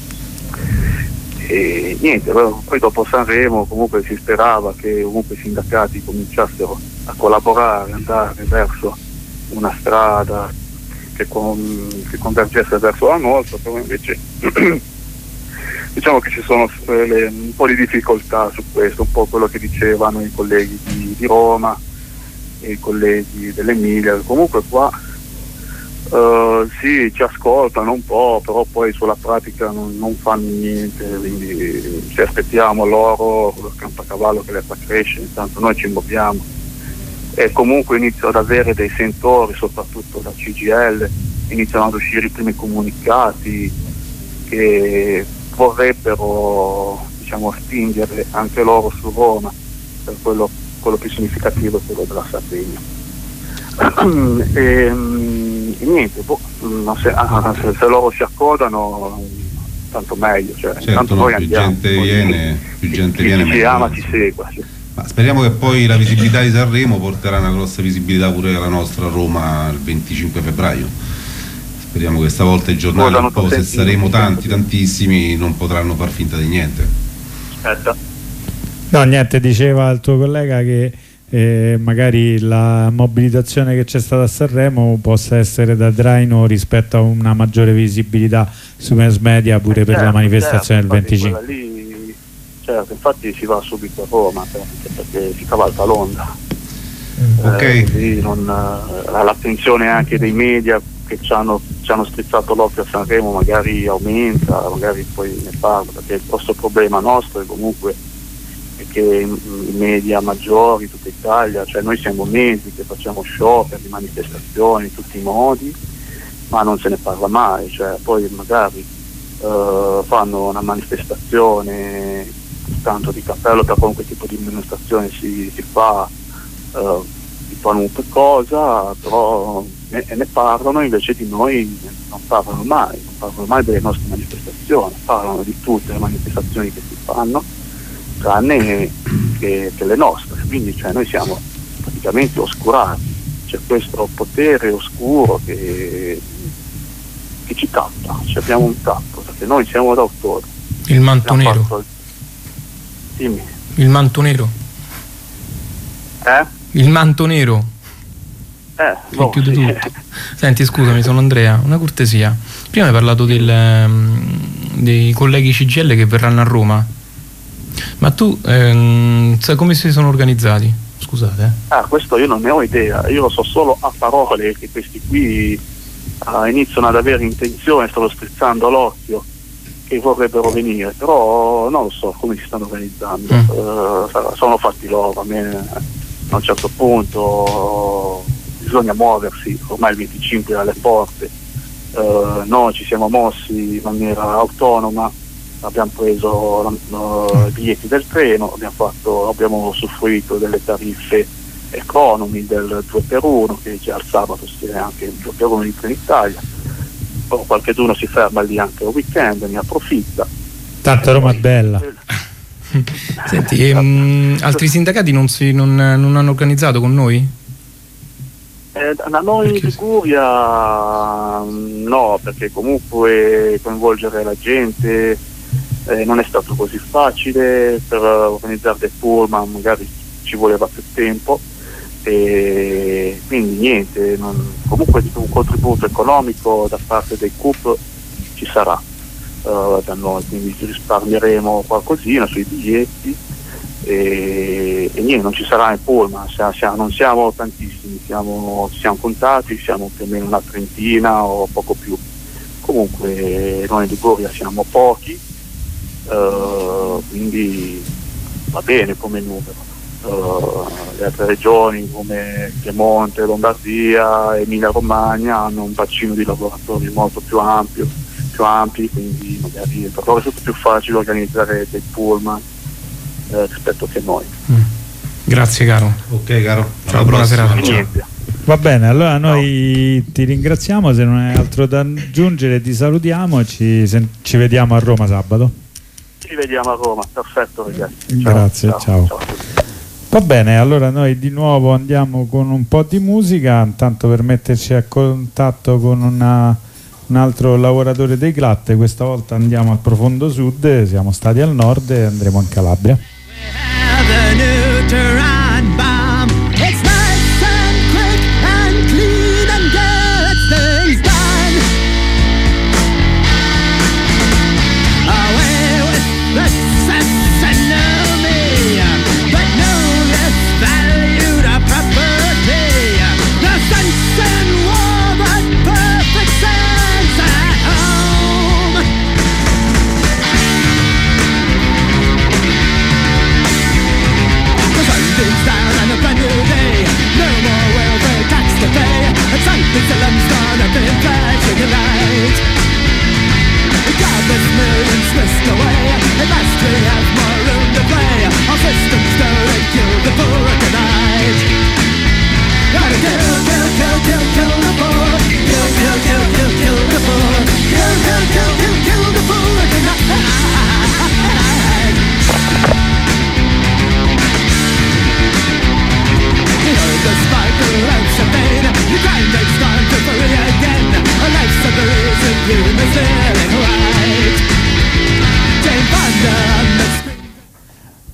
E niente, poi dopo Sanremo comunque si sperava che comunque i sindacati cominciassero a collaborare, andare verso una strada che, con, che convergesse verso la nostra, però invece diciamo che ci sono le, un po' di difficoltà su questo, un po' quello che dicevano i colleghi di, di Roma e i colleghi dell'Emilia. Comunque qua uh, sì, ci ascoltano un po', però poi sulla pratica non, non fanno niente, quindi ci aspettiamo loro con il campacavallo che le fa crescere, intanto noi ci muoviamo. E comunque inizio ad avere dei sentori, soprattutto da C G I L, iniziano ad uscire i primi comunicati che vorrebbero, diciamo, spingere anche loro su Roma, per quello, quello più significativo è quello della Sardegna. e, niente, boh, se, ah, se, se loro si accodano tanto meglio, cioè, certo, tanto no, noi più andiamo, gente poi, viene, più gente chi, viene chi meglio. ama ci segua, sì. Ma speriamo che poi la visibilità di Sanremo porterà una grossa visibilità pure alla nostra Roma il venticinque febbraio. Speriamo che stavolta i giornali, un po', se saremo tanti, tantissimi, non potranno far finta di niente. Aspetta. No, niente, diceva il tuo collega che eh, magari la mobilitazione che c'è stata a Sanremo possa essere da traino rispetto a una maggiore visibilità su mass media pure eh, per certo, la manifestazione certo, del venticinque. Lì, certo, infatti si va subito a Roma perché, perché si cavalca l'onda. Ok. Eh, non, eh, l'attenzione anche dei media che ci hanno, ci hanno strizzato l'occhio a Sanremo magari aumenta, magari poi ne parlo, perché il grosso problema nostro è comunque è che i media maggiori, tutta Italia, cioè noi siamo mesi che facciamo scioperi, manifestazioni in tutti i modi, ma non se ne parla mai, cioè poi magari eh, fanno una manifestazione, tanto di cappello per qualunque tipo di manifestazione si, si fa, eh, di qualunque cosa, però ne, ne parlano, invece di noi non parlano mai, non parlano mai delle nostre manifestazioni, parlano di tutte le manifestazioni che si fanno, tranne che, che le nostre, quindi cioè, noi siamo praticamente oscurati, c'è questo potere oscuro che, che ci tappa, cioè abbiamo un tappo, perché noi siamo d'autore. Il manto Abbiamo nero. fatto- Dimmi. Il manto nero. Eh? Il manto nero. Eh, Che boh, chiude sì. tutto. Senti, scusami, sono Andrea, una cortesia. Prima hai parlato del, ehm, dei colleghi C G I L che verranno a Roma. Ma tu ehm, sai come si sono organizzati? Scusate. Eh. Ah, questo io non ne ho idea, io lo so solo a parole che questi qui ah, iniziano ad avere intenzione, stanno strizzando l'occhio che vorrebbero venire, però non lo so come si stanno organizzando. Mm. Eh, sono fatti loro, a me a un certo punto bisogna muoversi, ormai il venticinque è alle porte, eh, noi ci siamo mossi in maniera autonoma, abbiamo preso uh, i biglietti del treno, abbiamo, fatto, abbiamo usufruito delle tariffe economy del due per uno, che già al sabato si è anche il due per uno di Trenitalia, poi qualcheduno si ferma lì anche il weekend, ne approfitta. Tanto Roma è bella. Senti, ehm, altri sindacati non, si, non, non hanno organizzato con noi? Eh, da noi in Perché- Liguria mm, no, perché comunque coinvolgere la gente eh, non è stato così facile, per organizzare dei pullman magari ci voleva più tempo, e quindi niente, non, comunque un contributo economico da parte dei C U P ci sarà eh, da noi, quindi ci risparmieremo qualcosina sui biglietti e, e niente, non ci sarà in pullman, siamo, siamo, non siamo tantissimi, siamo, ci siamo contati, siamo più o meno una trentina o poco più, comunque noi in Liguria siamo pochi, eh, quindi va bene come numero. Uh, le altre regioni come Piemonte, Lombardia, Emilia Romagna hanno un bacino di lavoratori molto più ampio, più ampi, quindi magari per loro è tutto più facile organizzare dei pullman eh, rispetto che noi. Mm. Grazie caro. Ok caro, Ciao, alla buona prossima. serata. E niente. Va bene, allora noi ti ringraziamo, se non hai altro da aggiungere ti salutiamo e ci, sen- ci vediamo a Roma sabato. Ci vediamo a Roma, perfetto ragazzi. Grazie, ciao. ciao a tutti. Va bene, allora noi di nuovo andiamo con un po' di musica, intanto per metterci a contatto con una, un altro lavoratore dei Glatte, questa volta andiamo al profondo sud, siamo stati al nord e andremo in Calabria. Home.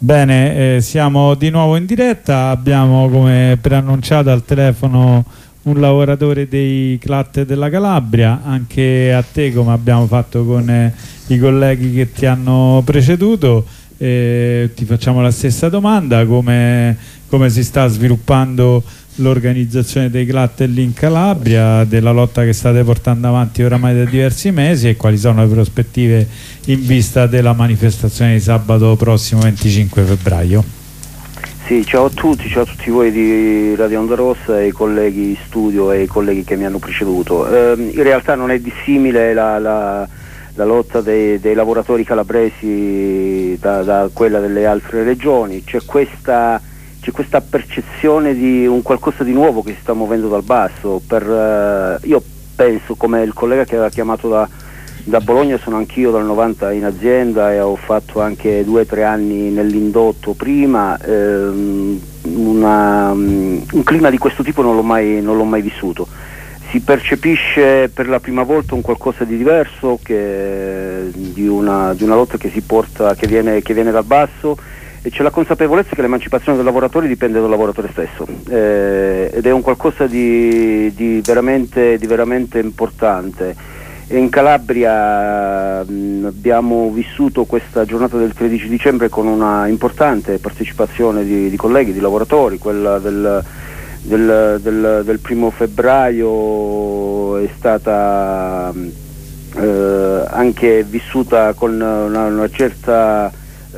Bene, eh, siamo di nuovo in diretta, abbiamo come preannunciato al telefono un lavoratore dei C L A T della Calabria, anche a te come abbiamo fatto con eh, i colleghi che ti hanno preceduto. Eh, ti facciamo la stessa domanda: come, come si sta sviluppando l'organizzazione dei C L A T lì in Calabria, della lotta che state portando avanti oramai da diversi mesi, e quali sono le prospettive in vista della manifestazione di sabato prossimo venticinque febbraio? Sì, ciao a tutti, ciao a tutti voi di Radio Onda Rossa, e i colleghi in studio e i colleghi che mi hanno preceduto. Eh, in realtà non è dissimile la, la, la lotta dei, dei lavoratori calabresi da, da quella delle altre regioni. C'è questa, c'è questa percezione di un qualcosa di nuovo che si sta muovendo dal basso. Per, eh, io penso, come il collega che aveva chiamato da, da Bologna, sono anch'io dal novanta in azienda e ho fatto anche due o tre anni nell'indotto prima. Ehm, una, um, un clima di questo tipo non l'ho mai, non l'ho mai vissuto. Si percepisce per la prima volta un qualcosa di diverso, che, di, una, di una lotta che si porta, che viene, che viene dal basso, e c'è la consapevolezza che l'emancipazione del lavoratore dipende dal lavoratore stesso, eh, ed è un qualcosa di, di, veramente, di veramente importante. In Calabria mh, abbiamo vissuto questa giornata del tredici dicembre con una importante partecipazione di, di colleghi, di lavoratori. Quella del, del, del, del primo febbraio è stata eh, anche vissuta con una, una certa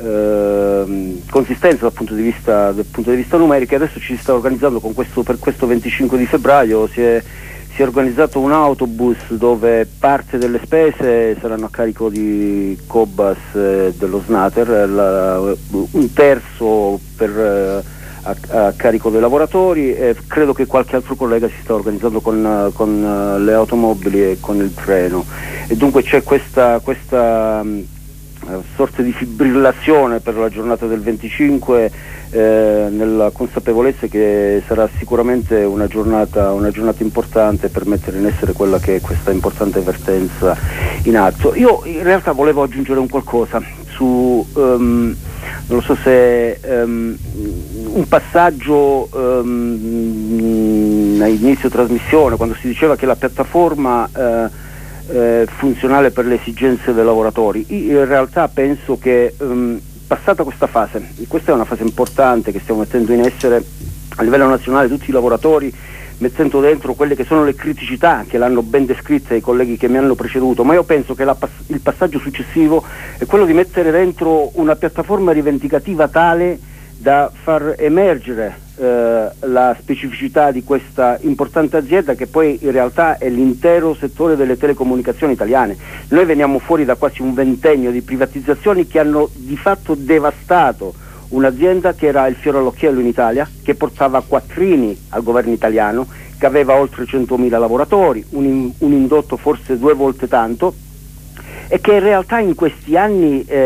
eh, consistenza dal punto di vista, dal punto di vista numerico, e adesso ci si sta organizzando con questo, per questo venticinque di febbraio si è Si è organizzato un autobus dove parte delle spese saranno a carico di Cobas e dello Snater, la, un terzo per, a, a carico dei lavoratori, e credo che qualche altro collega si sta organizzando con, con le automobili e con il treno, e dunque c'è questa, questa um, sorta di fibrillazione per la giornata del venticinque, Eh, nella consapevolezza che sarà sicuramente una giornata, una giornata importante per mettere in essere quella che è questa importante vertenza in atto. Io in realtà volevo aggiungere un qualcosa su, um, non lo so se um, un passaggio um, all'inizio trasmissione, quando si diceva che la piattaforma uh, uh, funzionale per le esigenze dei lavoratori. Io in realtà penso che um, passata questa fase, questa è una fase importante che stiamo mettendo in essere a livello nazionale, tutti i lavoratori, mettendo dentro quelle che sono le criticità che l'hanno ben descritte i colleghi che mi hanno preceduto, ma io penso che la, il passaggio successivo è quello di mettere dentro una piattaforma rivendicativa tale da far emergere eh, la specificità di questa importante azienda, che poi in realtà è l'intero settore delle telecomunicazioni italiane. Noi veniamo fuori da quasi un ventennio di privatizzazioni che hanno di fatto devastato un'azienda che era il fiore all'occhiello in Italia, che portava quattrini al governo italiano, che aveva oltre centomila lavoratori, un, in, un indotto forse due volte tanto, e che in realtà in questi anni eh,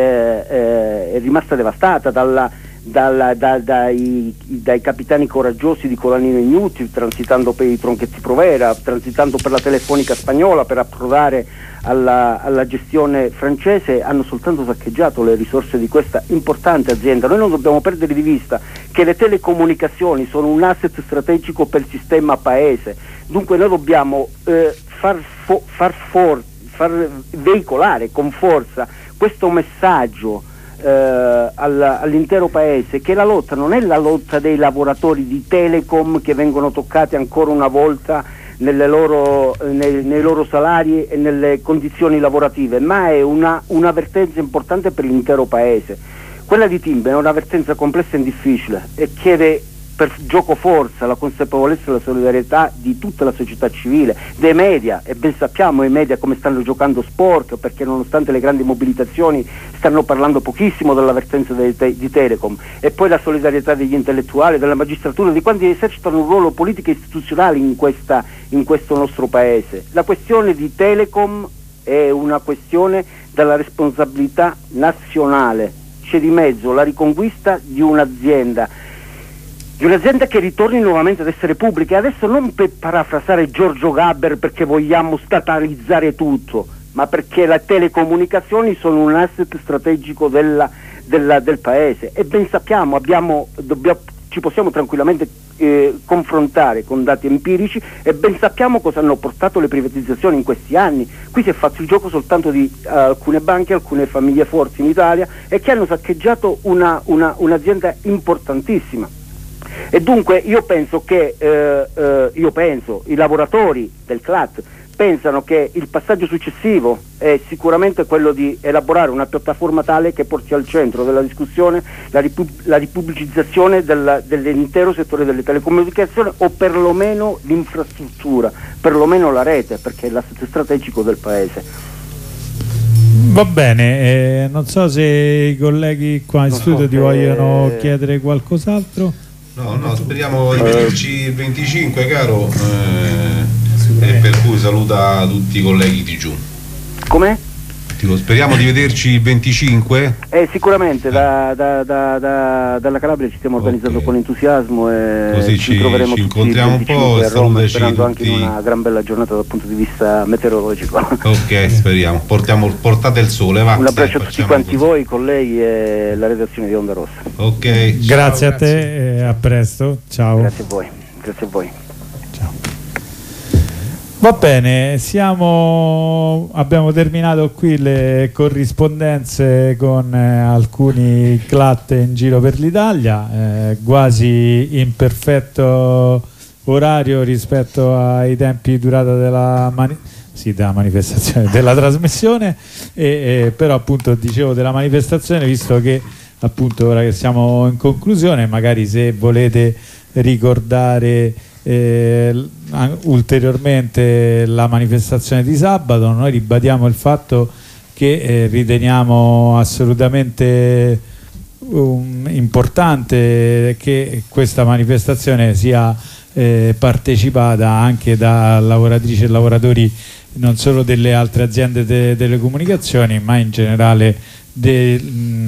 eh, è rimasta devastata dalla Dalla, da, dai, dai capitani coraggiosi di Colanino Ignuti, transitando per i Tronchetti Provera, transitando per la Telefonica spagnola, per approdare alla, alla gestione francese, hanno soltanto saccheggiato le risorse di questa importante azienda. Noi non dobbiamo perdere di vista che le telecomunicazioni sono un asset strategico per il sistema paese, dunque noi dobbiamo eh, far, fo- far, for- far veicolare con forza questo messaggio Eh, all'intero paese, che la lotta non è la lotta dei lavoratori di Telecom che vengono toccati ancora una volta nelle loro, nei, nei loro salari e nelle condizioni lavorative, ma è una, una vertenza importante per l'intero paese. Quella di Timbe è una vertenza complessa e difficile e chiede per gioco forza la consapevolezza e la solidarietà di tutta la società civile, dei media, e ben sappiamo i media come stanno giocando sporco, perché nonostante le grandi mobilitazioni stanno parlando pochissimo della vertenza dei te- di Telecom, e poi la solidarietà degli intellettuali, della magistratura, di quanti esercitano un ruolo politico e istituzionale in, questa, in questo nostro paese. La questione di Telecom è una questione della responsabilità nazionale, c'è di mezzo la riconquista di un'azienda di un'azienda che ritorni nuovamente ad essere pubblica, e adesso non per parafrasare Giorgio Gaber perché vogliamo statalizzare tutto, ma perché le telecomunicazioni sono un asset strategico della, della, del paese, e ben sappiamo, abbiamo, dobbiamo, ci possiamo tranquillamente eh, confrontare con dati empirici, e ben sappiamo cosa hanno portato le privatizzazioni in questi anni. Qui si è fatto il gioco soltanto di uh, alcune banche, alcune famiglie forti in Italia, e che hanno saccheggiato una, una, un'azienda importantissima. E dunque io penso che eh, eh, io penso i lavoratori del C L A T pensano che il passaggio successivo è sicuramente quello di elaborare una piattaforma tale che porti al centro della discussione la, ripub- la ripubblicizzazione del, dell'intero settore delle telecomunicazioni, o perlomeno l'infrastruttura, perlomeno la rete, perché è l'assetto strategico del paese. Va bene, eh, non so se i colleghi qua in Non studio so ti se- vogliono chiedere qualcos'altro. No, no, speriamo di vederci il venticinque, caro. Eh, e per cui saluta tutti i colleghi di giù. Come? Dico, speriamo di vederci il venticinque. Eh, sicuramente da, da, da, da, dalla Calabria ci stiamo organizzando Ok. con entusiasmo, e Così ci ci- troveremo ci tutti incontriamo un il po' venticinque e a Roma, salutaci sperando anche in tutti. una gran bella giornata dal punto di vista meteorologico. Ok, speriamo. Portiamo, portate il sole, va. Un abbraccio Dai, a tutti facciamo quanti così. voi, colleghi e la redazione di Onda Rossa. Ok. Grazie Ciao, a te e a presto. Ciao. Grazie a voi, grazie a voi. Va bene, siamo, abbiamo terminato qui le corrispondenze con eh, alcuni C L A T in giro per l'Italia, eh, quasi in perfetto orario rispetto ai tempi di durata della, mani- sì, della manifestazione, della trasmissione, e, e, però appunto dicevo della manifestazione, visto che appunto ora che siamo in conclusione, magari se volete ricordare Eh, ulteriormente la manifestazione di sabato, noi ribadiamo il fatto che eh, riteniamo assolutamente um, importante che questa manifestazione sia eh, partecipata anche da lavoratrici e lavoratori non solo delle altre aziende delle telecomunicazioni, ma in generale di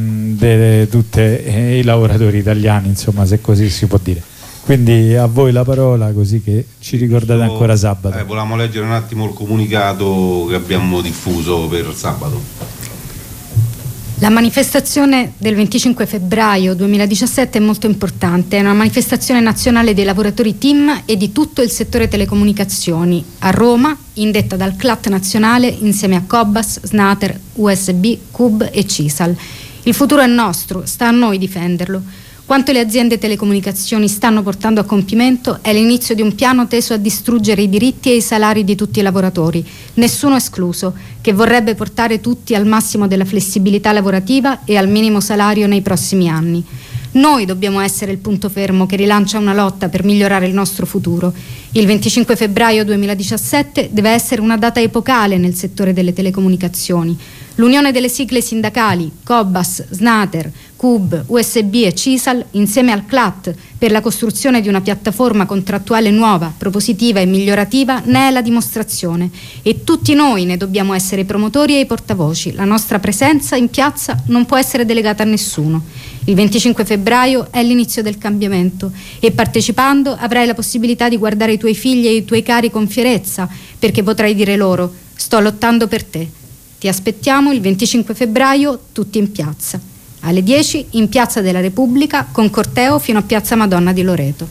tutti eh, i lavoratori italiani, insomma, se così si può dire. Quindi a voi la parola, così che ci ricordate ancora sabato. Eh, volevamo leggere un attimo il comunicato che abbiamo diffuso per sabato. La manifestazione del venticinque febbraio duemiladiciassette è molto importante, è una manifestazione nazionale dei lavoratori T I M e di tutto il settore telecomunicazioni a Roma, indetta dal C L A T nazionale insieme a Cobas, Snater, U S B, C U B e Cisal. Il futuro è nostro, sta a noi difenderlo. Quanto le aziende telecomunicazioni stanno portando a compimento è l'inizio di un piano teso a distruggere i diritti e i salari di tutti i lavoratori, nessuno escluso, che vorrebbe portare tutti al massimo della flessibilità lavorativa e al minimo salario nei prossimi anni. Noi dobbiamo essere il punto fermo che rilancia una lotta per migliorare il nostro futuro. Il venticinque febbraio duemiladiciassette deve essere una data epocale nel settore delle telecomunicazioni. L'unione delle sigle sindacali Cobas, Snater, C U B, U S B e Cisal insieme al C L A T per la costruzione di una piattaforma contrattuale nuova, propositiva e migliorativa ne è la dimostrazione, e tutti noi ne dobbiamo essere i promotori e i portavoci. La nostra presenza in piazza non può essere delegata a nessuno. Il venticinque febbraio è l'inizio del cambiamento e partecipando avrai la possibilità di guardare i tuoi figli e i tuoi cari con fierezza, perché potrai dire loro: sto lottando per te. Ti aspettiamo il venticinque febbraio tutti in piazza. Alle dieci in Piazza della Repubblica con corteo fino a Piazza Madonna di Loreto.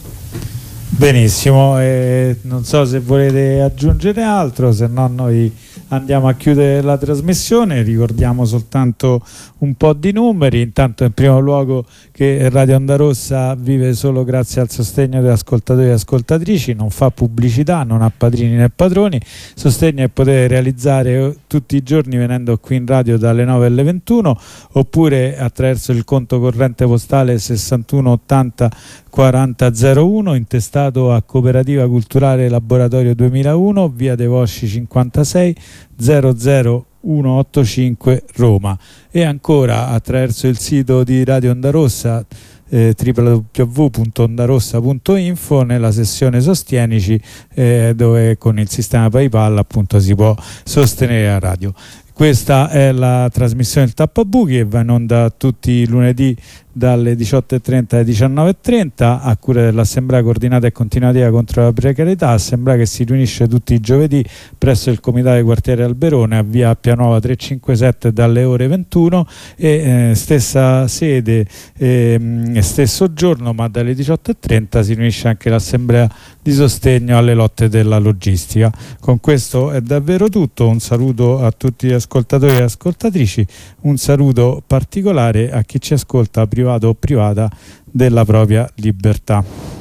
Benissimo, eh, non so se volete aggiungere altro, se no noi andiamo a chiudere la trasmissione. Ricordiamo soltanto un po' di numeri. Intanto, in primo luogo, che Radio Onda Rossa vive solo grazie al sostegno degli ascoltatori e ascoltatrici, non fa pubblicità, non ha padrini né padroni. Sostegno che potete realizzare tutti i giorni venendo qui in radio dalle nove alle ventuno, oppure attraverso il conto corrente postale sessantuno ottanta quaranta zero uno, intestato a Cooperativa Culturale Laboratorio duemilauno, via De Vosci cinquantasei, zero zero uno otto cinque Roma, e ancora attraverso il sito di Radio Onda Rossa eh, w w w punto ondarossa punto info, nella sessione Sostienici, eh, dove con il sistema PayPal appunto si può sostenere la radio. Questa è la trasmissione del Tappabuchi, che va in onda tutti i lunedì dalle diciotto e trenta alle diciannove e trenta a cura dell'Assemblea Coordinata e Continuativa contro la Precarietà, assemblea che si riunisce tutti i giovedì presso il Comitato di Quartiere Alberone a via Appianova trecentocinquantasette dalle ore ventuno e eh, stessa sede eh, stesso giorno, ma dalle diciotto e trenta si riunisce anche l'Assemblea di sostegno alle lotte della logistica. Con questo è davvero tutto, un saluto a tutti gli ascoltatori e ascoltatrici, un saluto particolare a chi ci ascolta privato o privata della propria libertà.